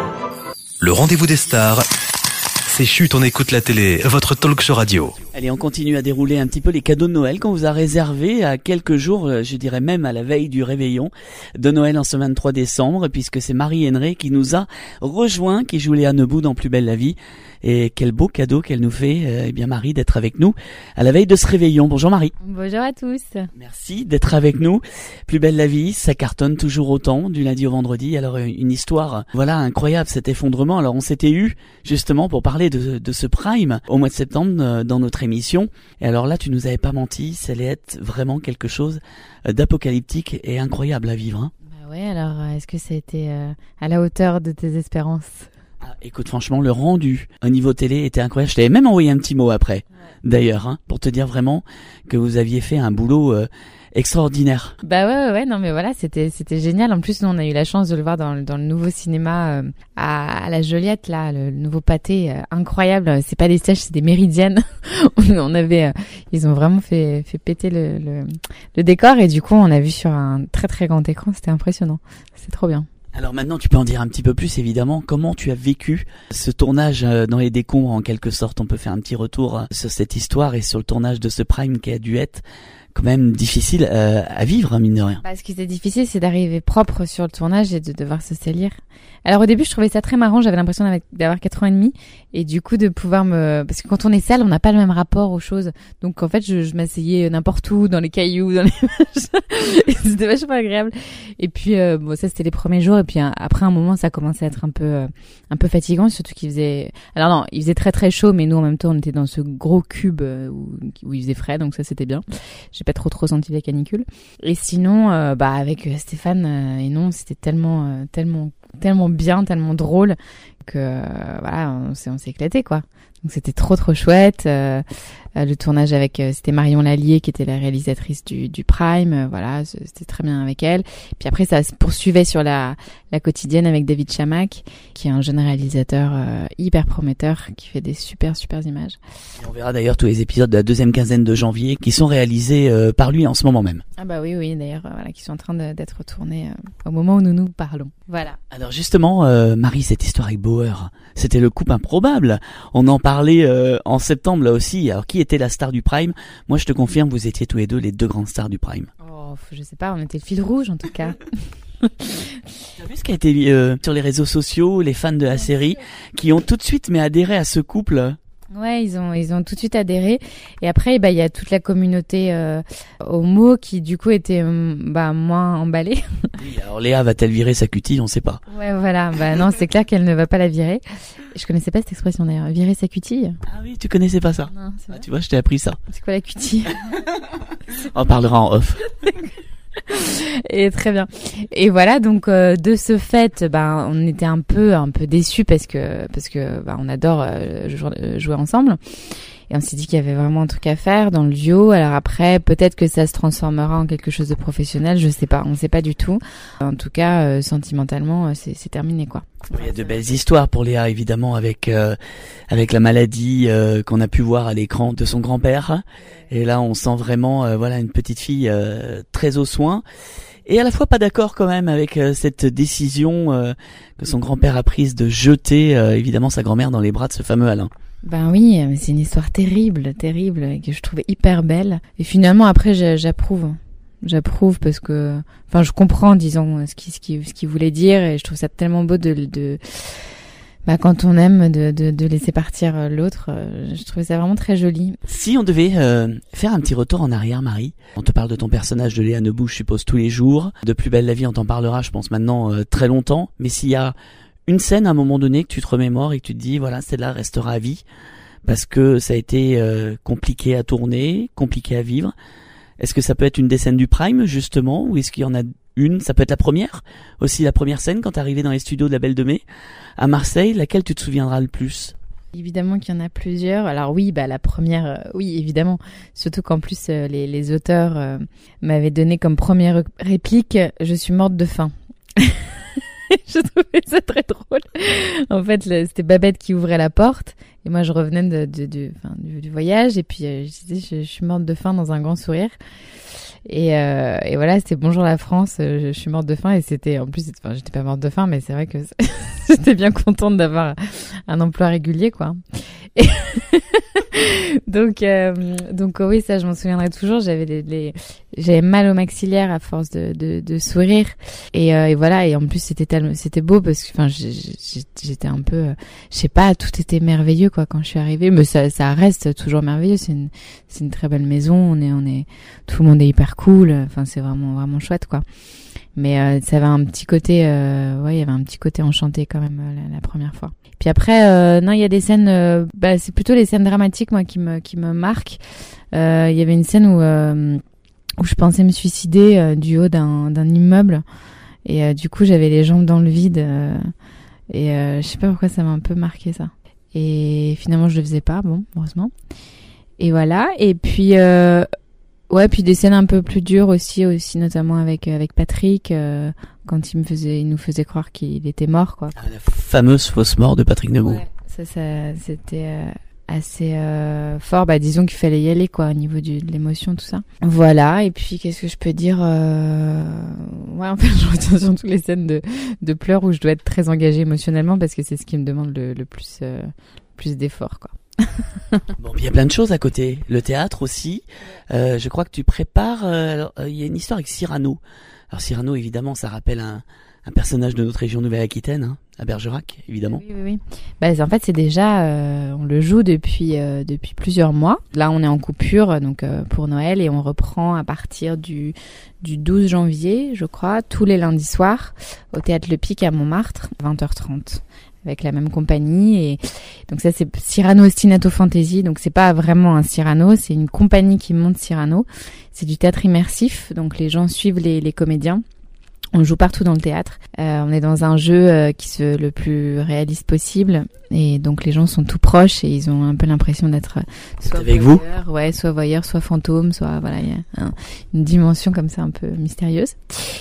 Le rendez-vous des stars, c'est Chut, on écoute la télé, votre talk show radio. Allez, on continue à dérouler un petit peu les cadeaux de Noël qu'on vous a réservés à quelques jours, je dirais même à la veille du réveillon de Noël en ce vingt-trois décembre, puisque c'est Marie Henry qui nous a rejoint, qui joue Léa Nebout dans Plus belle la vie. Et quel beau cadeau qu'elle nous fait, euh, eh bien Marie, d'être avec nous à la veille de ce réveillon. Bonjour Marie. Bonjour à tous. Merci d'être avec nous. Plus belle la vie, ça cartonne toujours autant du lundi au vendredi. Alors une histoire, voilà, incroyable cet effondrement. Alors on s'était eu justement pour parler de, de ce prime au mois de septembre euh, dans notre émission. Et alors là, tu nous avais pas menti, ça allait être vraiment quelque chose d'apocalyptique et incroyable à vivre. Hein. Bah ouais, alors est-ce que ça a été euh, à la hauteur de tes espérances? Ah, écoute, franchement, le rendu au niveau télé était incroyable. Je t'avais même envoyé un petit mot après, ouais. D'ailleurs, hein, pour te dire vraiment que vous aviez fait un boulot euh, extraordinaire. Bah ouais, ouais, ouais, non mais voilà, c'était c'était génial. En plus, nous, on a eu la chance de le voir dans, dans le nouveau cinéma euh, à, à la Joliette, là, le, le nouveau pâté, euh, incroyable. C'est pas des sièges, c'est des méridiennes. on avait, euh, ils ont vraiment fait fait péter le, le le décor et du coup, on a vu sur un très très grand écran. C'était impressionnant. C'est trop bien. Alors maintenant, tu peux en dire un petit peu plus, évidemment. Comment tu as vécu ce tournage dans les décombres, en quelque sorte? On peut faire un petit retour sur cette histoire et sur le tournage de ce prime qui a dû être quand même difficile euh, à vivre, mine de rien. Bah, ce qui était difficile, c'est d'arriver propre sur le tournage et de devoir se salir. Alors au début, je trouvais ça très marrant. J'avais l'impression d'avoir quatre ans et demi et du coup de pouvoir me, parce que quand on est sale, on n'a pas le même rapport aux choses. Donc en fait, je, je m'asseyais n'importe où, dans les cailloux, dans les et c'était vachement agréable. Et puis euh, bon, ça c'était les premiers jours. Et puis hein, après un moment, ça commençait à être un peu, euh, un peu fatigant, surtout qu'il faisait. Alors non, il faisait très très chaud, mais nous en même temps, on était dans ce gros cube euh, où, où il faisait frais, donc ça c'était bien. J'ai pas trop trop senti la canicule. Et sinon, euh, bah avec euh, Stéphane euh, et non, c'était tellement, euh, tellement tellement bien, tellement drôle que euh, voilà, on s'est on s'est éclaté quoi. Donc c'était trop trop chouette. Euh, euh, le tournage avec euh, c'était Marion Lallier qui était la réalisatrice du du Prime. Euh, voilà, c'était très bien avec elle. Puis après ça se poursuivait sur la la quotidienne avec David Chamac, qui est un jeune réalisateur euh, hyper prometteur qui fait des super super images. Et on verra d'ailleurs tous les épisodes de la deuxième quinzaine de janvier qui sont réalisés euh, par lui en ce moment même. Ah bah oui oui d'ailleurs euh, voilà qui sont en train de, d'être tournés euh, au moment où nous nous parlons. Voilà. Alors justement euh, Marie, cette histoire avec Bauer, c'était le couple improbable. On en parlait euh, en septembre là aussi. Alors qui était la star du Prime? Moi je te confirme, vous étiez tous les deux les deux grandes stars du Prime. Oh je sais pas, on était le fil rouge en tout cas. Tu as vu ce qui a été euh, sur les réseaux sociaux, les fans de la série qui ont tout de suite mais adhéré à ce couple? Ouais, ils ont ils ont tout de suite adhéré et après bah il y a toute la communauté euh, homo qui du coup était bah moins emballée. Oui, alors Léa va-t-elle virer sa cutie? On sait pas. Ouais, voilà, bah non, c'est clair qu'elle ne va pas la virer. Je connaissais pas cette expression d'ailleurs, virer sa cutie. Ah oui, tu connaissais pas ça? Non, c'est ah, tu vois, je t'ai appris ça. C'est quoi la cutie? On parlera en off. Et très bien. Et voilà, donc euh, de ce fait, ben on était un peu un peu déçus parce que parce que ben, on adore euh, jouer, jouer ensemble. Et on s'est dit qu'il y avait vraiment un truc à faire dans le duo. Alors après, peut-être que ça se transformera en quelque chose de professionnel, je sais pas, on sait pas du tout. En tout cas, euh, sentimentalement, euh, c'est, c'est terminé, quoi. Il y a de belles histoires pour Léa, évidemment, avec euh, avec la maladie euh, qu'on a pu voir à l'écran de son grand-père. Et là, on sent vraiment, euh, voilà, une petite fille euh, très aux soins. Et à la fois pas d'accord quand même avec euh, cette décision euh, que son grand-père a prise de jeter euh, évidemment sa grand-mère dans les bras de ce fameux Alain. Ben oui, mais c'est une histoire terrible, terrible, et que je trouvais hyper belle. Et finalement, après, j'approuve. J'approuve parce que, enfin, je comprends, disons, ce qu'il ce qui, ce qu'il voulait dire, et je trouve ça tellement beau de, de, bah, quand on aime, de, de, de laisser partir l'autre. Je trouvais ça vraiment très joli. Si on devait euh, faire un petit retour en arrière, Marie, on te parle de ton personnage de Léa Nebou, je suppose, tous les jours. De Plus belle la vie, on t'en parlera, je pense, maintenant euh, très longtemps. Mais s'il y a une scène à un moment donné que tu te remémores et que tu te dis, voilà, celle-là restera à vie, parce que ça a été euh, compliqué à tourner, compliqué à vivre. Est-ce que ça peut être une des scènes du Prime, justement, ou est-ce qu'il y en a une, ça peut être la première, aussi la première scène quand t'es arrivé dans les studios de la Belle de Mai, à Marseille, laquelle tu te souviendras le plus? Évidemment qu'il y en a plusieurs. Alors oui, bah la première, euh, oui évidemment. Surtout qu'en plus euh, les, les auteurs euh, m'avaient donné comme première réplique « Je suis morte de faim ». Je trouvais ça très drôle. En fait, le, c'était Babette qui ouvrait la porte et moi je revenais de, de, de, enfin, du, du voyage et puis euh, je disais je, je suis morte de faim dans un grand sourire. Et, euh, et voilà, c'était Bonjour la France, je, je suis morte de faim et c'était en plus, enfin, j'étais pas morte de faim, mais c'est vrai que j'étais bien contente d'avoir un emploi régulier, quoi. Et donc, euh, donc oui, ça, je m'en souviendrai toujours. J'avais les, les, j'avais mal au maxillaire à force de, de, de sourire et, euh, et voilà. Et en plus, c'était tellement, c'était beau parce que, enfin, j'étais un peu, euh, je sais pas, tout était merveilleux, quoi, quand je suis arrivée. Mais ça, ça reste toujours merveilleux. C'est une, c'est une très belle maison. On est, on est, tout le monde est hyper cool. Enfin, c'est vraiment, vraiment chouette, quoi. Mais euh, ça avait un petit côté, euh, ouais, il y avait un petit côté enchanté quand même euh, la, la première fois. Puis après, euh, non, il y a des scènes, euh, bah, c'est plutôt les scènes dramatiques, moi, qui me, qui me marquent. Euh, il y avait une scène où, euh, où je pensais me suicider euh, du haut d'un, d'un immeuble, et euh, du coup, j'avais les jambes dans le vide, euh, et euh, je sais pas pourquoi ça m'a un peu marqué ça. Et finalement, je le faisais pas, bon, heureusement. Et voilà. Et puis, euh, ouais, puis des scènes un peu plus dures aussi, aussi notamment avec avec Patrick. Euh, quand il me faisait, il nous faisait croire qu'il était mort, quoi. Ah, la fameuse fausse mort de Patrick Nebou. Ouais, ça, ça, c'était euh, assez euh, fort. Bah, disons qu'il fallait y aller, quoi, au niveau du, de l'émotion, tout ça. Voilà. Et puis, qu'est-ce que je peux dire euh... Ouais, en fait, je retiens surtout les scènes de de pleurs où je dois être très engagée émotionnellement parce que c'est ce qui me demande le, le plus euh, plus d'efforts, quoi. Bon, il y a plein de choses à côté. Le théâtre aussi. Euh, je crois que tu prépares. Euh, alors, il y a une histoire avec Cyrano. Alors Cyrano, évidemment, ça rappelle un, un personnage de notre région Nouvelle-Aquitaine, hein, à Bergerac, évidemment. Oui, oui, oui. Bah, en fait, c'est déjà, euh, on le joue depuis euh, depuis plusieurs mois. Là, on est en coupure, donc euh, pour Noël, et on reprend à partir du du douze janvier, je crois, tous les lundis soirs, au théâtre Le Pic à Montmartre, vingt heures trente. Avec la même compagnie, et donc ça c'est Cyrano Ostinato Fantasy, donc c'est pas vraiment un Cyrano, c'est une compagnie qui monte Cyrano, c'est du théâtre immersif, donc les gens suivent les, les comédiens, on joue partout dans le théâtre, euh, on est dans un jeu euh, qui se le plus réaliste possible, et donc les gens sont tout proches et ils ont un peu l'impression d'être soit avec voyeurs, vous, ouais, soit voyeurs, soit fantômes, soit voilà, il y a un, une dimension comme ça un peu mystérieuse.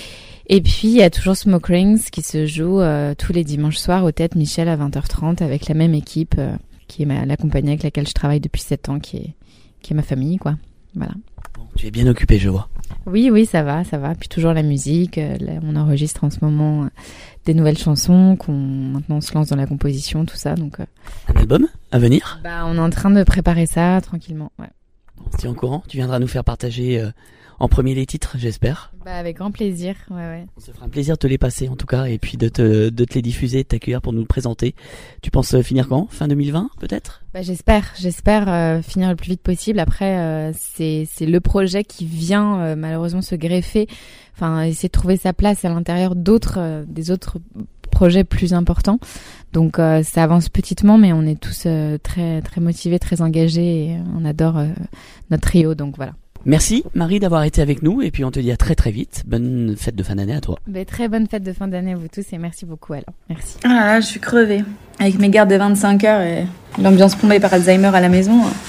Et puis, il y a toujours Smoke Rings qui se joue euh, tous les dimanches soirs au Théâtre Michel à vingt heures trente avec la même équipe euh, qui est ma, la compagnie avec laquelle je travaille depuis sept ans, qui est, qui est ma famille, quoi. Voilà. Bon, tu es bien occupée, je vois. Oui, oui, ça va, ça va. Puis toujours la musique. Euh, là, on enregistre en ce moment euh, des nouvelles chansons, qu'on maintenant on se lance dans la composition, tout ça. Donc, euh... un album à venir? Bah, on est en train de préparer ça tranquillement, ouais. On se tient au courant. Tu viendras nous faire partager euh, en premier les titres, j'espère. Bah, avec grand plaisir, ouais, ouais. On se fera un plaisir de te les passer, en tout cas, et puis de te, de te les diffuser, de t'accueillir pour nous le présenter. Tu penses finir quand? Fin deux mille vingt, peut-être? Bah, j'espère, j'espère euh, finir le plus vite possible. Après, euh, c'est, c'est le projet qui vient, euh, malheureusement, se greffer. Enfin, essayer de trouver sa place à l'intérieur d'autres, euh, des autres projets plus importants. Donc, euh, ça avance petitement, mais on est tous euh, très, très motivés, très engagés, et on adore euh, notre trio, donc voilà. Merci Marie d'avoir été avec nous, et puis on te dit à très très vite. Bonne fête de fin d'année à toi. Bah, très bonne fête de fin d'année à vous tous, et merci beaucoup alors. Merci. Ah là, je suis crevée. Avec mes gardes de vingt-cinq heures et l'ambiance plombée par Alzheimer à la maison.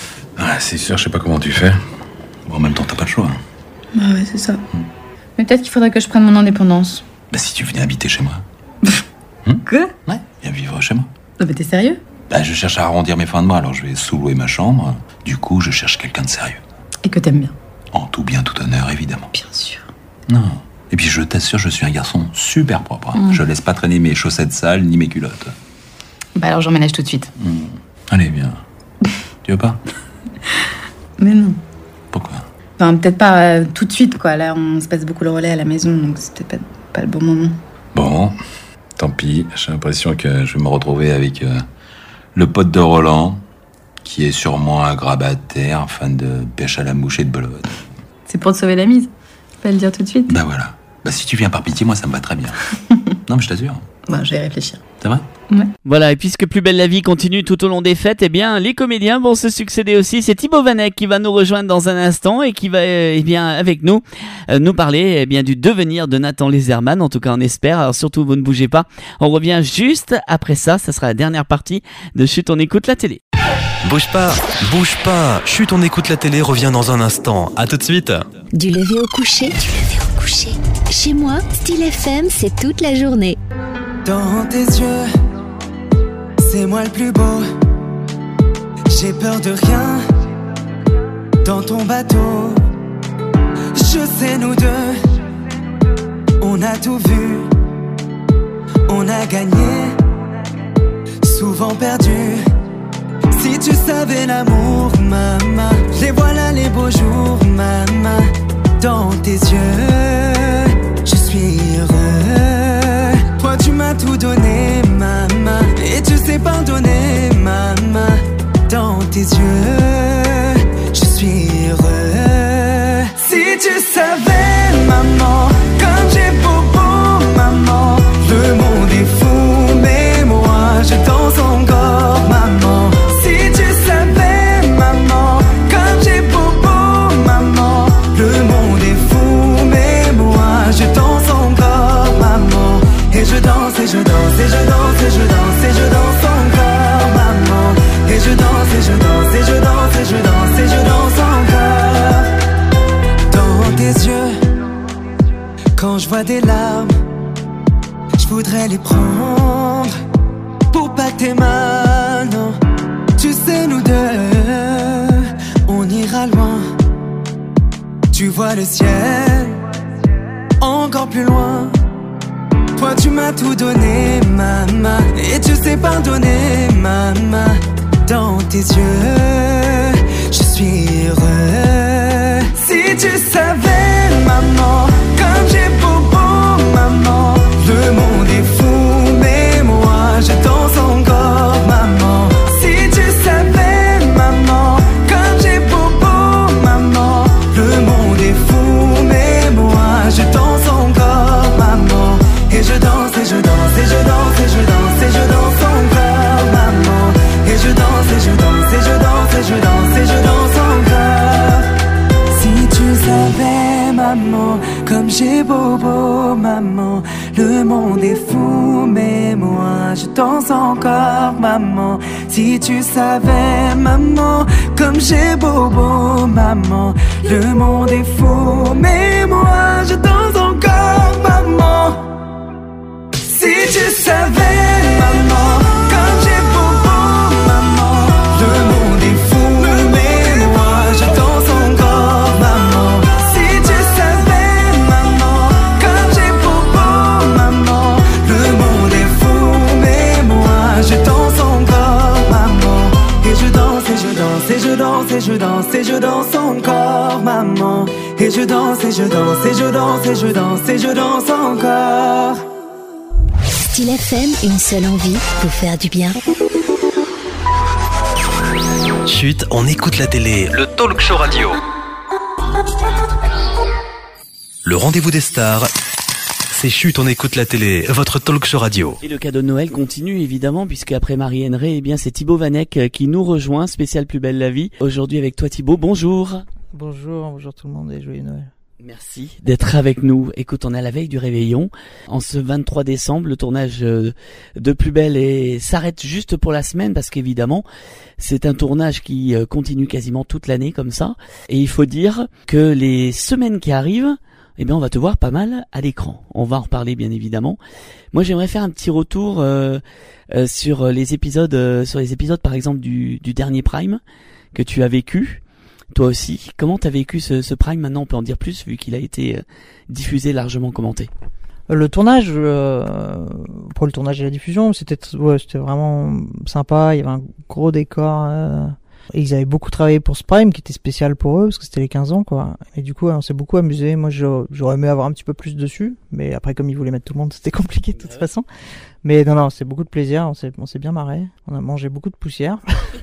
Ah, c'est sûr, je sais pas comment tu fais. Bon, en même temps, t'as pas le choix. Hein. Bah ouais, c'est ça. Hmm. Mais peut-être qu'il faudrait que je prenne mon indépendance. Bah si tu venais habiter chez moi. hmm Quoi? Ouais, viens vivre chez moi. Non mais t'es sérieux? Bah je cherche à arrondir mes fins de mois, alors je vais sous-louer ma chambre. Du coup, je cherche quelqu'un de sérieux. Et que t'aimes bien. En tout bien, tout honneur, évidemment. Bien sûr. Non. Et puis je t'assure, je suis un garçon super propre. Mmh. Je laisse pas traîner mes chaussettes sales ni mes culottes. Bah alors j'emménage tout de suite. Mmh. Allez, viens. Tu veux pas? Mais non. Pourquoi? Enfin, peut-être pas euh, tout de suite, quoi. Là, on se passe beaucoup le relais à la maison, donc c'était pas, pas le bon moment. Bon, tant pis. J'ai l'impression que je vais me retrouver avec euh, le pote de Roland, qui est sûrement un grabataire, fan de pêche à la mouche et de belote. C'est pour te sauver la mise. Tu peux le dire tout de suite. Bah voilà. Bah si tu viens par pitié, moi ça me va très bien. Non mais je t'assure. Bah je vais réfléchir. C'est vrai? Ouais. Voilà, et puisque Plus belle la vie continue tout au long des fêtes, eh bien les comédiens vont se succéder aussi. C'est Thibaut Vanek qui va nous rejoindre dans un instant et qui va euh, eh bien avec nous euh, nous parler eh bien du devenir de Nathan Lezerman. En tout cas on espère. Alors surtout vous ne bougez pas. On revient juste après ça. Ça sera la dernière partie de Chut on écoute la télé. Bouge pas, bouge pas. Chut on écoute la télé revient dans un instant. À tout de suite. Du lever au coucher. Du lever au coucher. Chez moi, Style F M, c'est toute la journée. Dans tes yeux, c'est moi le plus beau. J'ai peur de rien. Dans ton bateau, je sais nous deux. On a tout vu. On a gagné, souvent perdu. Si tu savais l'amour, maman, les voilà les beaux jours, maman. Dans tes yeux, je suis heureux. Toi tu m'as tout donné, maman, et tu sais pardonner, maman. Dans tes yeux, je suis heureux. Si tu savais, maman, comme j'ai beau beau, maman. Le monde est fou, mais moi je danse encore, maman. Je danse encore, maman. Et je danse, et je danse, et je danse, et je danse, et je danse encore, maman. Et je danse, et je danse, et je danse, et je danse, et je danse encore. Dans tes yeux, quand je vois des larmes, je voudrais les prendre pour pas que t'aies mal, non. Tu sais, nous deux, on ira loin. Tu vois le ciel encore plus loin. Toi tu m'as tout donné, maman, et tu sais pardonner, maman. Dans tes yeux, je suis heureux. Si tu savais, maman, comme j'ai beau beau, maman. Le monde est fou, mais moi je danse encore, maman. Si tu savais, maman, comme j'ai beau beau, maman. Le monde est fou, mais moi je danse encore, maman. Et je danse, et je danse, et je danse, et je danse, et je danse encore, maman. Et je danse, et je danse, et je danse, et je danse, et je danse encore. Si tu savais, maman, comme j'ai beau beau, maman. Le monde est fou, mais moi je danse encore, maman. Si tu savais, maman, comme j'ai beau beau, maman. Le monde est fou, mais moi je danse encore, maman. Si tu savais, maman, comme j'ai beau beau, maman. Le monde est fou, mais moi je danse encore, maman. Si tu savais, maman, comme j'ai beau beau, maman. Le monde est fou, mais moi je danse encore, maman. Et je danse, et je danse, et je danse, et je danse, et je danse encore, maman. Et je danse, et je danse, et je danse, et je danse, et je danse encore. Style F M, une seule envie, vous faire du bien. Chut, on écoute la télé. Le talk show radio. Le rendez-vous des stars. C'est Chut, on écoute la télé, votre talk show radio. Et le cadeau de Noël continue évidemment, puisque après Marie Henry, eh bien c'est Thibaut Vanek qui nous rejoint, spécial Plus belle la vie. Aujourd'hui avec toi Thibaut, bonjour. Bonjour, bonjour tout le monde et joyeux Noël. Merci d'être avec nous. Écoute, on est à la veille du réveillon. En ce vingt-trois décembre, le tournage de Plus Belle et s'arrête juste pour la semaine parce qu'évidemment, c'est un tournage qui continue quasiment toute l'année comme ça. Et il faut dire que les semaines qui arrivent, eh bien, on va te voir pas mal à l'écran. On va en reparler bien évidemment. Moi, j'aimerais faire un petit retour euh, euh, sur les épisodes, euh, sur les épisodes par exemple du, du dernier Prime que tu as vécu. Toi aussi, comment t'as vécu ce, ce Prime? Maintenant, on peut en dire plus vu qu'il a été euh, diffusé, largement commenté. Le tournage, euh, pour le tournage et la diffusion, c'était ouais, c'était vraiment sympa. Il y avait un gros décor. Euh, et ils avaient beaucoup travaillé pour ce Prime qui était spécial pour eux parce que c'était les quinze ans, quoi. Et du coup, on s'est beaucoup amusé. Moi, j'aurais aimé avoir un petit peu plus dessus, mais après, comme ils voulaient mettre tout le monde, c'était compliqué de toute ouais. façon. Mais non, non, c'est beaucoup de plaisir. On s'est, on s'est bien marré. On a mangé beaucoup de poussière.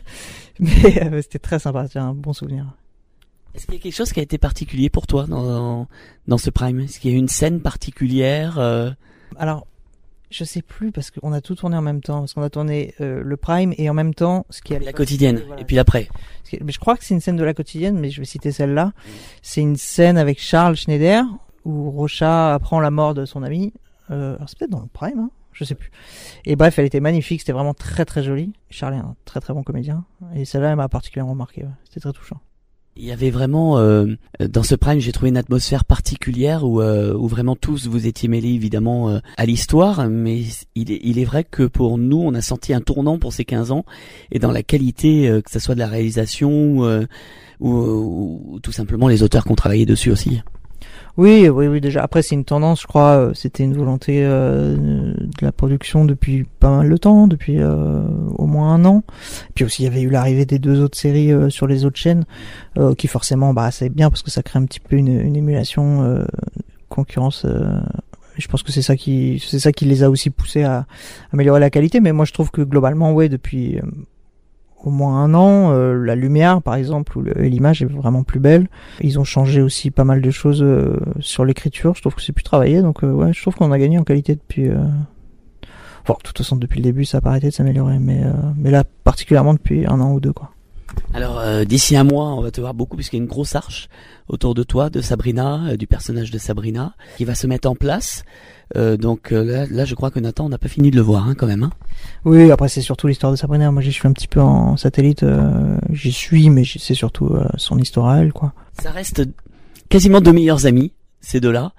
Mais euh, c'était très sympa, c'est un bon souvenir. Est-ce qu'il y a quelque chose qui a été particulier pour toi dans, dans ce Prime? Est-ce qu'il y a eu une scène particulière euh... Alors, je sais plus parce qu'on a tout tourné en même temps. Parce qu'on a tourné euh, le Prime et en même temps ce qui est la quotidienne. Voilà. Et puis l'après. Mais je crois que c'est une scène de la quotidienne, mais je vais citer celle-là. Mmh. C'est une scène avec Charles Schneider où Rocha apprend la mort de son ami. Euh, alors c'est peut-être dans le Prime, hein. Je sais plus. Et bref, elle était magnifique, c'était vraiment très très joli. Charles est un très très bon comédien. Et celle-là, elle m'a particulièrement marqué. Ouais. C'était très touchant. Il y avait vraiment, euh, dans ce Prime, j'ai trouvé une atmosphère particulière où, euh, où vraiment tous vous étiez mêlés évidemment euh, à l'histoire. Mais il est, il est vrai que pour nous, on a senti un tournant pour ces quinze ans. Et dans la qualité, euh, que ce soit de la réalisation euh, ou, ou, ou tout simplement les auteurs qui ont travaillé dessus aussi. Oui, oui, oui. Déjà, après, c'est une tendance, je crois. C'était une volonté euh, de la production depuis pas mal de temps, depuis euh, au moins un an. Puis aussi, il y avait eu l'arrivée des deux autres séries euh, sur les autres chaînes, euh, qui forcément, bah, c'est bien parce que ça crée un petit peu une, une émulation, euh, concurrence. Euh, je pense que c'est ça qui, c'est ça qui les a aussi poussés à, à améliorer la qualité. Mais moi, je trouve que globalement, ouais, depuis. Euh, au moins un an, euh, la lumière par exemple ou le, l'image est vraiment plus belle. Ils ont changé aussi pas mal de choses euh, sur l'écriture, je trouve que c'est plus travaillé, donc euh, ouais, je trouve qu'on a gagné en qualité depuis euh... enfin, de toute façon depuis le début ça a pas arrêté de s'améliorer, mais euh, mais là particulièrement depuis un an ou deux, quoi. Alors euh, d'ici un mois, on va te voir beaucoup puisqu'il y a une grosse arche autour de toi, de Sabrina, euh, du personnage de Sabrina, qui va se mettre en place. Euh, donc euh, là, là, je crois que Nathan, on n'a pas fini de le voir, hein, quand même. Hein. Oui, après c'est surtout l'histoire de Sabrina. Moi, j'y suis un petit peu en satellite. Euh, j'y suis, mais c'est surtout euh, son histoire à elle, quoi. Ça reste quasiment deux meilleurs amis, ces deux-là.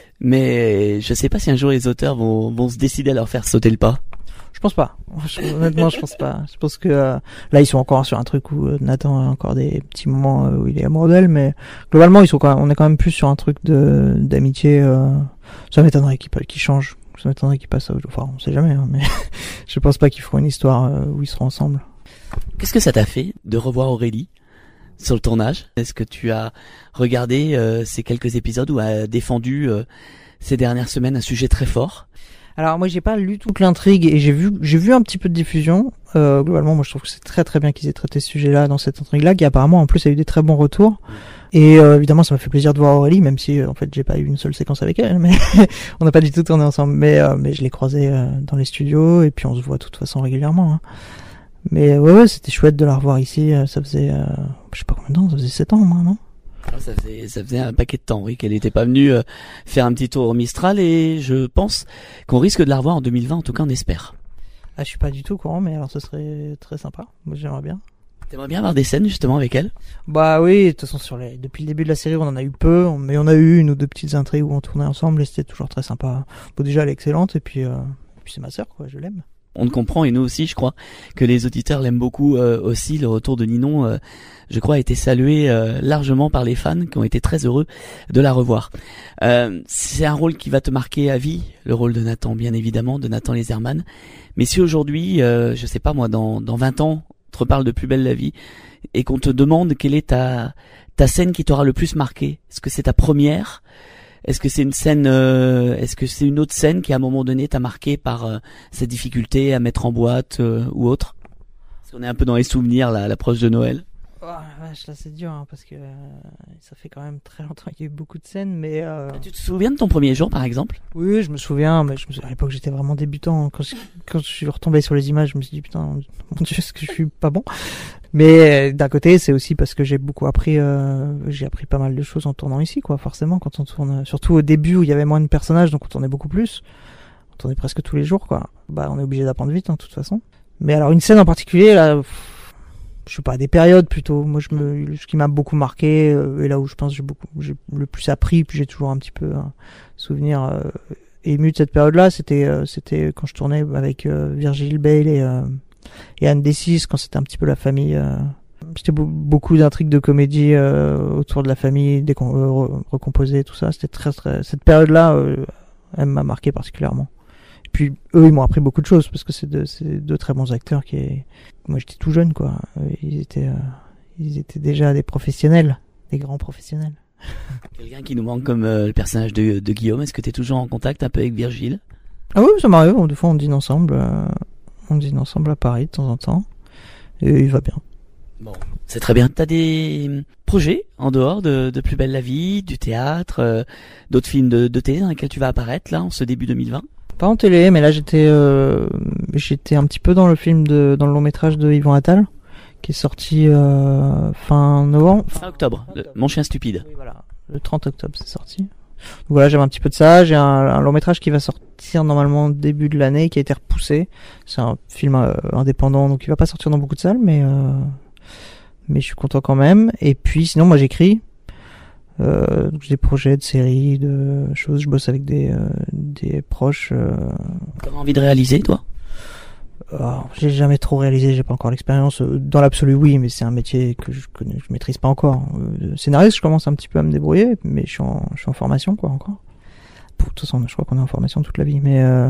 Mais je sais pas si un jour les auteurs vont, vont se décider à leur faire sauter le pas. Je pense pas. Honnêtement, je pense pas. Je pense que euh, là, ils sont encore sur un truc où euh, Nathan a encore des petits moments euh, où il est amoureux d'elle, mais globalement, ils sont quand même, on est quand même plus sur un truc de d'amitié. Euh, ça m'étonnerait qu'ils qu'ils changent. Ça m'étonnerait qu'ils passent à autre. Enfin, on sait jamais, hein, mais je pense pas qu'ils feront une histoire euh, où ils seront ensemble. Qu'est-ce que ça t'a fait de revoir Aurélie sur le tournage? Est-ce que tu as regardé euh, ces quelques épisodes où elle a défendu euh, ces dernières semaines un sujet très fort? Alors moi j'ai pas lu toute l'intrigue et j'ai vu j'ai vu un petit peu de diffusion. Euh, globalement moi je trouve que c'est très très bien qu'ils aient traité ce sujet-là dans cette intrigue-là, qui apparemment en plus a eu des très bons retours. Et euh, évidemment ça m'a fait plaisir de voir Aurélie, même si euh, en fait j'ai pas eu une seule séquence avec elle, mais on n'a pas du tout tourné ensemble. Mais euh, mais je l'ai croisée euh, dans les studios et puis on se voit de toute façon régulièrement. Hein. Mais ouais ouais c'était chouette de la revoir ici. Euh, ça faisait euh, je sais pas combien de temps, ça faisait sept ans moi, non? Ça faisait, ça faisait un paquet de temps, oui, qu'elle n'était pas venue euh, faire un petit tour au Mistral, et je pense qu'on risque de la revoir en deux mille vingt, en tout cas on espère. Ah, je suis pas du tout au courant, mais alors ce serait très sympa. Moi j'aimerais bien. T'aimerais bien avoir des scènes justement avec elle? Bah oui, de toute façon sur les, depuis le début de la série on en a eu peu, mais on a eu une ou deux petites intrigues où on tournait ensemble et c'était toujours très sympa. Bon déjà elle est excellente et puis, euh, et puis c'est ma sœur, quoi, je l'aime. On comprend, et nous aussi, je crois, que les auditeurs l'aiment beaucoup euh, aussi. Le retour de Ninon, euh, je crois, a été salué euh, largement par les fans qui ont été très heureux de la revoir. Euh, c'est un rôle qui va te marquer à vie, le rôle de Nathan, bien évidemment, de Nathan Laserman. Mais si aujourd'hui, euh, je sais pas moi, dans, dans vingt ans, on te reparle de Plus belle la vie et qu'on te demande quelle est ta, ta scène qui t'aura le plus marqué, est-ce que c'est ta première ? Est-ce que c'est une scène, euh, est-ce que c'est une autre scène qui à un moment donné t'a marqué par euh, sa difficulté à mettre en boîte euh, ou autre? Parce qu'on est un peu dans les souvenirs là, à l'approche de Noël. Oh, vache, là c'est dur hein, parce que euh, ça fait quand même très longtemps qu'il y a eu beaucoup de scènes, mais euh... tu te souviens de ton premier jour par exemple? Oui, je me souviens, mais je me souviens, à l'époque j'étais vraiment débutant. Quand je, quand je suis retombé sur les images, je me suis dit putain, mon Dieu, est-ce que je suis pas bon? Mais d'un côté, c'est aussi parce que j'ai beaucoup appris, euh, j'ai appris pas mal de choses en tournant ici, quoi. Forcément, quand on tourne, surtout au début où il y avait moins de personnages, donc on tournait beaucoup plus. On tournait presque tous les jours, quoi. Bah, on est obligé d'apprendre vite, hein, de toute façon. Mais alors une scène en particulier, là. Pff, je sais pas, des périodes plutôt. Moi, je me, ce qui m'a beaucoup marqué, euh, et là où je pense que j'ai beaucoup, j'ai le plus appris, puis j'ai toujours un petit peu un souvenir euh, ému de cette période-là, c'était, euh, c'était quand je tournais avec euh, Virgil Bale et, euh, et Anne Dessis, quand c'était un petit peu la famille. Euh, c'était be- beaucoup d'intrigues de comédie euh, autour de la famille, décom- euh, recomposée, tout ça. C'était très, très. Cette période-là, euh, elle m'a marqué particulièrement. Puis eux, ils m'ont appris beaucoup de choses parce que c'est deux, c'est deux très bons acteurs qui est... Moi, j'étais tout jeune, quoi. Ils étaient, euh, ils étaient déjà des professionnels, des grands professionnels. Quelqu'un qui nous manque comme euh, le personnage de, de Guillaume. Est-ce que tu es toujours en contact un peu avec Virgile? Ah oui, ça m'arrive. Des fois, on dîne ensemble. Euh, on dîne ensemble à Paris de temps en temps. Et il va bien. Bon, c'est très bien. T'as des projets en dehors de, de Plus belle la vie, du théâtre, euh, d'autres films de, de télé dans lesquels tu vas apparaître là en ce début deux mille vingt? Pas en télé, mais là j'étais euh, j'étais un petit peu dans le film de dans le long métrage de Yvan Attal qui est sorti euh, fin novembre. Fin octobre. Le, Mon chien stupide. Oui, voilà. Le trente octobre c'est sorti. Donc voilà, j'avais un petit peu de ça. J'ai un, un long métrage qui va sortir normalement début de l'année, qui a été repoussé. C'est un film euh, indépendant, donc il va pas sortir dans beaucoup de salles, mais euh, mais je suis content quand même. Et puis sinon, moi j'écris. Euh, donc j'ai des projets de séries, de choses. Je bosse avec des euh, des proches. Euh... T'as envie de réaliser, toi? Oh, j'ai jamais trop réalisé, j'ai pas encore l'expérience. Dans l'absolu, oui, mais c'est un métier que je connais, je maîtrise pas encore. Euh, scénariste, je commence un petit peu à me débrouiller, mais je suis en, je suis en formation, quoi, encore. Pour, de toute façon, je crois qu'on est en formation toute la vie, mais euh,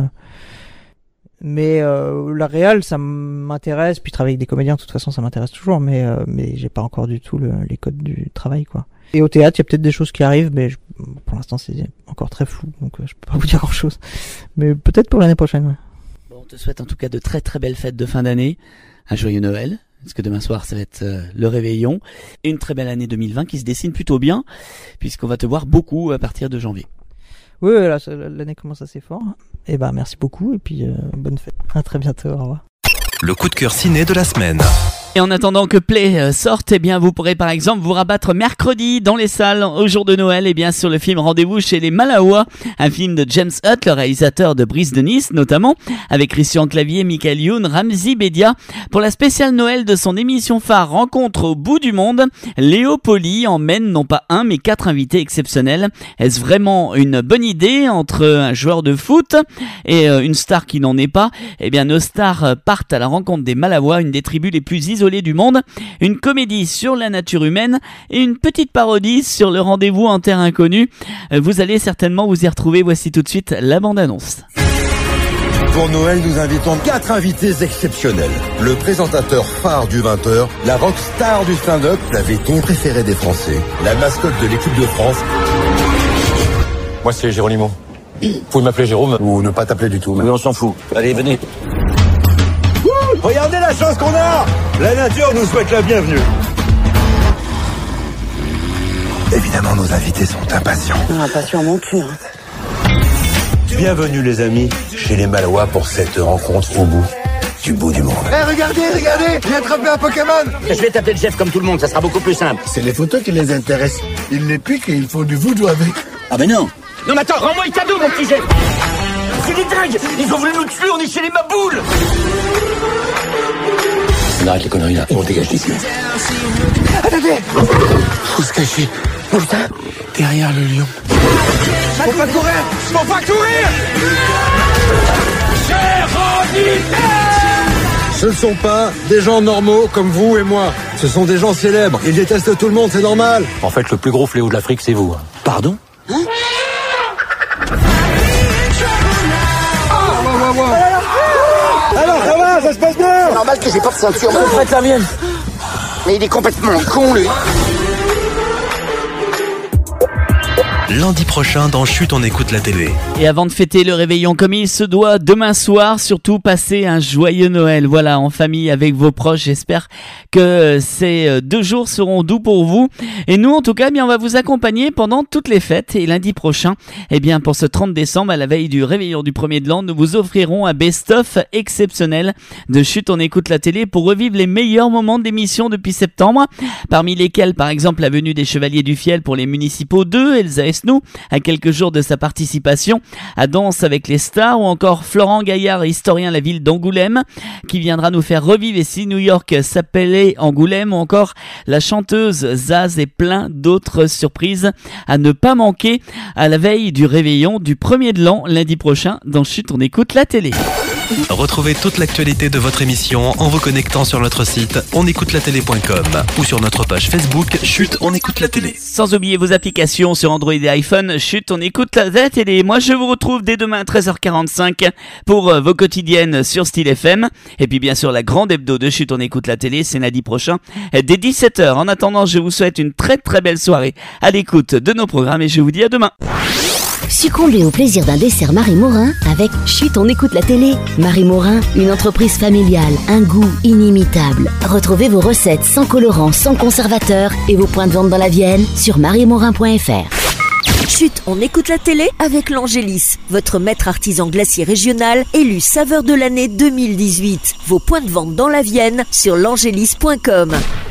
mais euh, la réal, ça m'intéresse. Puis travailler avec des comédiens, de toute façon, ça m'intéresse toujours, mais euh, mais j'ai pas encore du tout le, les codes du travail, quoi. Et au théâtre, il y a peut-être des choses qui arrivent, mais je, pour l'instant, c'est encore très flou, donc euh, je peux pas vous dire grand-chose. Mais peut-être pour l'année prochaine, ouais. Bon, on te souhaite en tout cas de très très belles fêtes de fin d'année, un joyeux Noël, parce que demain soir, ça va être euh, le réveillon, et une très belle année deux mille vingt qui se dessine plutôt bien, puisqu'on va te voir beaucoup à partir de janvier. Oui, là, l'année commence assez fort. Et ben, merci beaucoup, et puis euh, bonne fête. À très bientôt, au revoir. Le coup de cœur ciné de la semaine. Et en attendant que Play sorte, eh bien, vous pourrez par exemple vous rabattre mercredi dans les salles au jour de Noël, eh bien, sur le film Rendez-vous chez les Malawa, un film de James Hutt, le réalisateur de Brise de Nice, notamment, avec Christian Clavier, Michael Youn, Ramzi Bedia. Pour la spéciale Noël de son émission phare Rencontre au bout du monde, Léo Poli emmène non pas un, mais quatre invités exceptionnels. Est-ce vraiment une bonne idée entre un joueur de foot et une star qui n'en est pas? Eh bien, nos stars partent à la rencontre des Malawa, une des tribus les plus isolées du monde, une comédie sur la nature humaine et une petite parodie sur le rendez-vous en terre inconnue. Vous allez certainement vous y retrouver. Voici tout de suite la bande-annonce. Pour Noël, nous invitons quatre invités exceptionnels. Le présentateur phare du vingt heures, la rockstar du stand-up, la véton préférée des Français, la mascotte de l'équipe de France. Moi, c'est Géronimo. Vous pouvez m'appeler Jérôme ou ne pas t'appeler du tout. Mais on s'en fout. Allez, venez. Regardez la chance qu'on a! La nature nous souhaite la bienvenue. Évidemment, nos invités sont impatients. Impatients mon cul, hein. Bienvenue les amis chez les Malawa pour cette rencontre au bout du bout du monde. Eh hey, regardez, regardez, j'ai attrapé un Pokémon. Je vais t'appeler le chef comme tout le monde, ça sera beaucoup plus simple. C'est les photos qui les intéressent. Ils les piquent et ils font du voodoo avec. Ah ben non. Non mais attends, rends-moi le cadeau mon petit chef. C'est des dingues. Ils ont voulu nous tuer, on est chez les Maboules. On arrête les conneries là et on dégage d'ici. Attendez. Faut se cacher. Où ça? Derrière le lion. Faut pas courir. Faut pas courir. Ce ne sont pas des gens normaux comme vous et moi. Ce sont des gens célèbres. Ils détestent tout le monde, c'est normal. En fait, le plus gros fléau de l'Afrique, c'est vous. Pardon? Hein? Alors ça va, ça se passe bien. C'est normal que j'ai pas de ceinture. Je prête la mienne. Mais il est complètement con, lui. lundi prochain dans Chut, on écoute la télé. Et avant de fêter le réveillon comme il se doit, demain soir, surtout passez un joyeux Noël. Voilà, en famille avec vos proches. J'espère que ces deux jours seront doux pour vous. Et nous, en tout cas, eh bien, on va vous accompagner pendant toutes les fêtes. Et lundi prochain, eh bien, pour ce trente décembre, à la veille du réveillon du premier de l'an, nous vous offrirons un best-of exceptionnel de Chut, on écoute la télé pour revivre les meilleurs moments d'émission depuis septembre. Parmi lesquels, par exemple, la venue des Chevaliers du Fiel pour les municipaux deux, Elsa Esnou, à quelques jours de sa participation à Danse avec les stars, ou encore Florent Gaillard, historien de la ville d'Angoulême, qui viendra nous faire revivre et si New York s'appelait Angoulême, ou encore la chanteuse Zaz et plein d'autres surprises à ne pas manquer à la veille du réveillon du premier de l'an, lundi prochain, dans Chut, on écoute la télé. Retrouvez toute l'actualité de votre émission en vous connectant sur notre site on écoute la télé point com ou sur notre page Facebook Chut, on écoute la télé. Sans oublier vos applications sur Android et iPhone, Chut, on écoute la télé. Moi, je vous retrouve dès demain à treize heures quarante-cinq pour euh, vos quotidiennes sur Style F M. Et puis, bien sûr, la grande hebdo de Chut, on écoute la télé, c'est lundi prochain dès dix-sept heures. En attendant, je vous souhaite une très très belle soirée à l'écoute de nos programmes et je vous dis à demain. Succombez au plaisir d'un dessert Marie Morin avec Chut, on écoute la télé. Marie Morin, une entreprise familiale, un goût inimitable. Retrouvez vos recettes sans colorant, sans conservateur et vos points de vente dans la Vienne sur marie morin point f r. Chut, on écoute la télé avec l'Angélis, votre maître artisan glacier régional élu saveur de l'année deux mille dix-huit. Vos points de vente dans la Vienne sur l'angélis point com.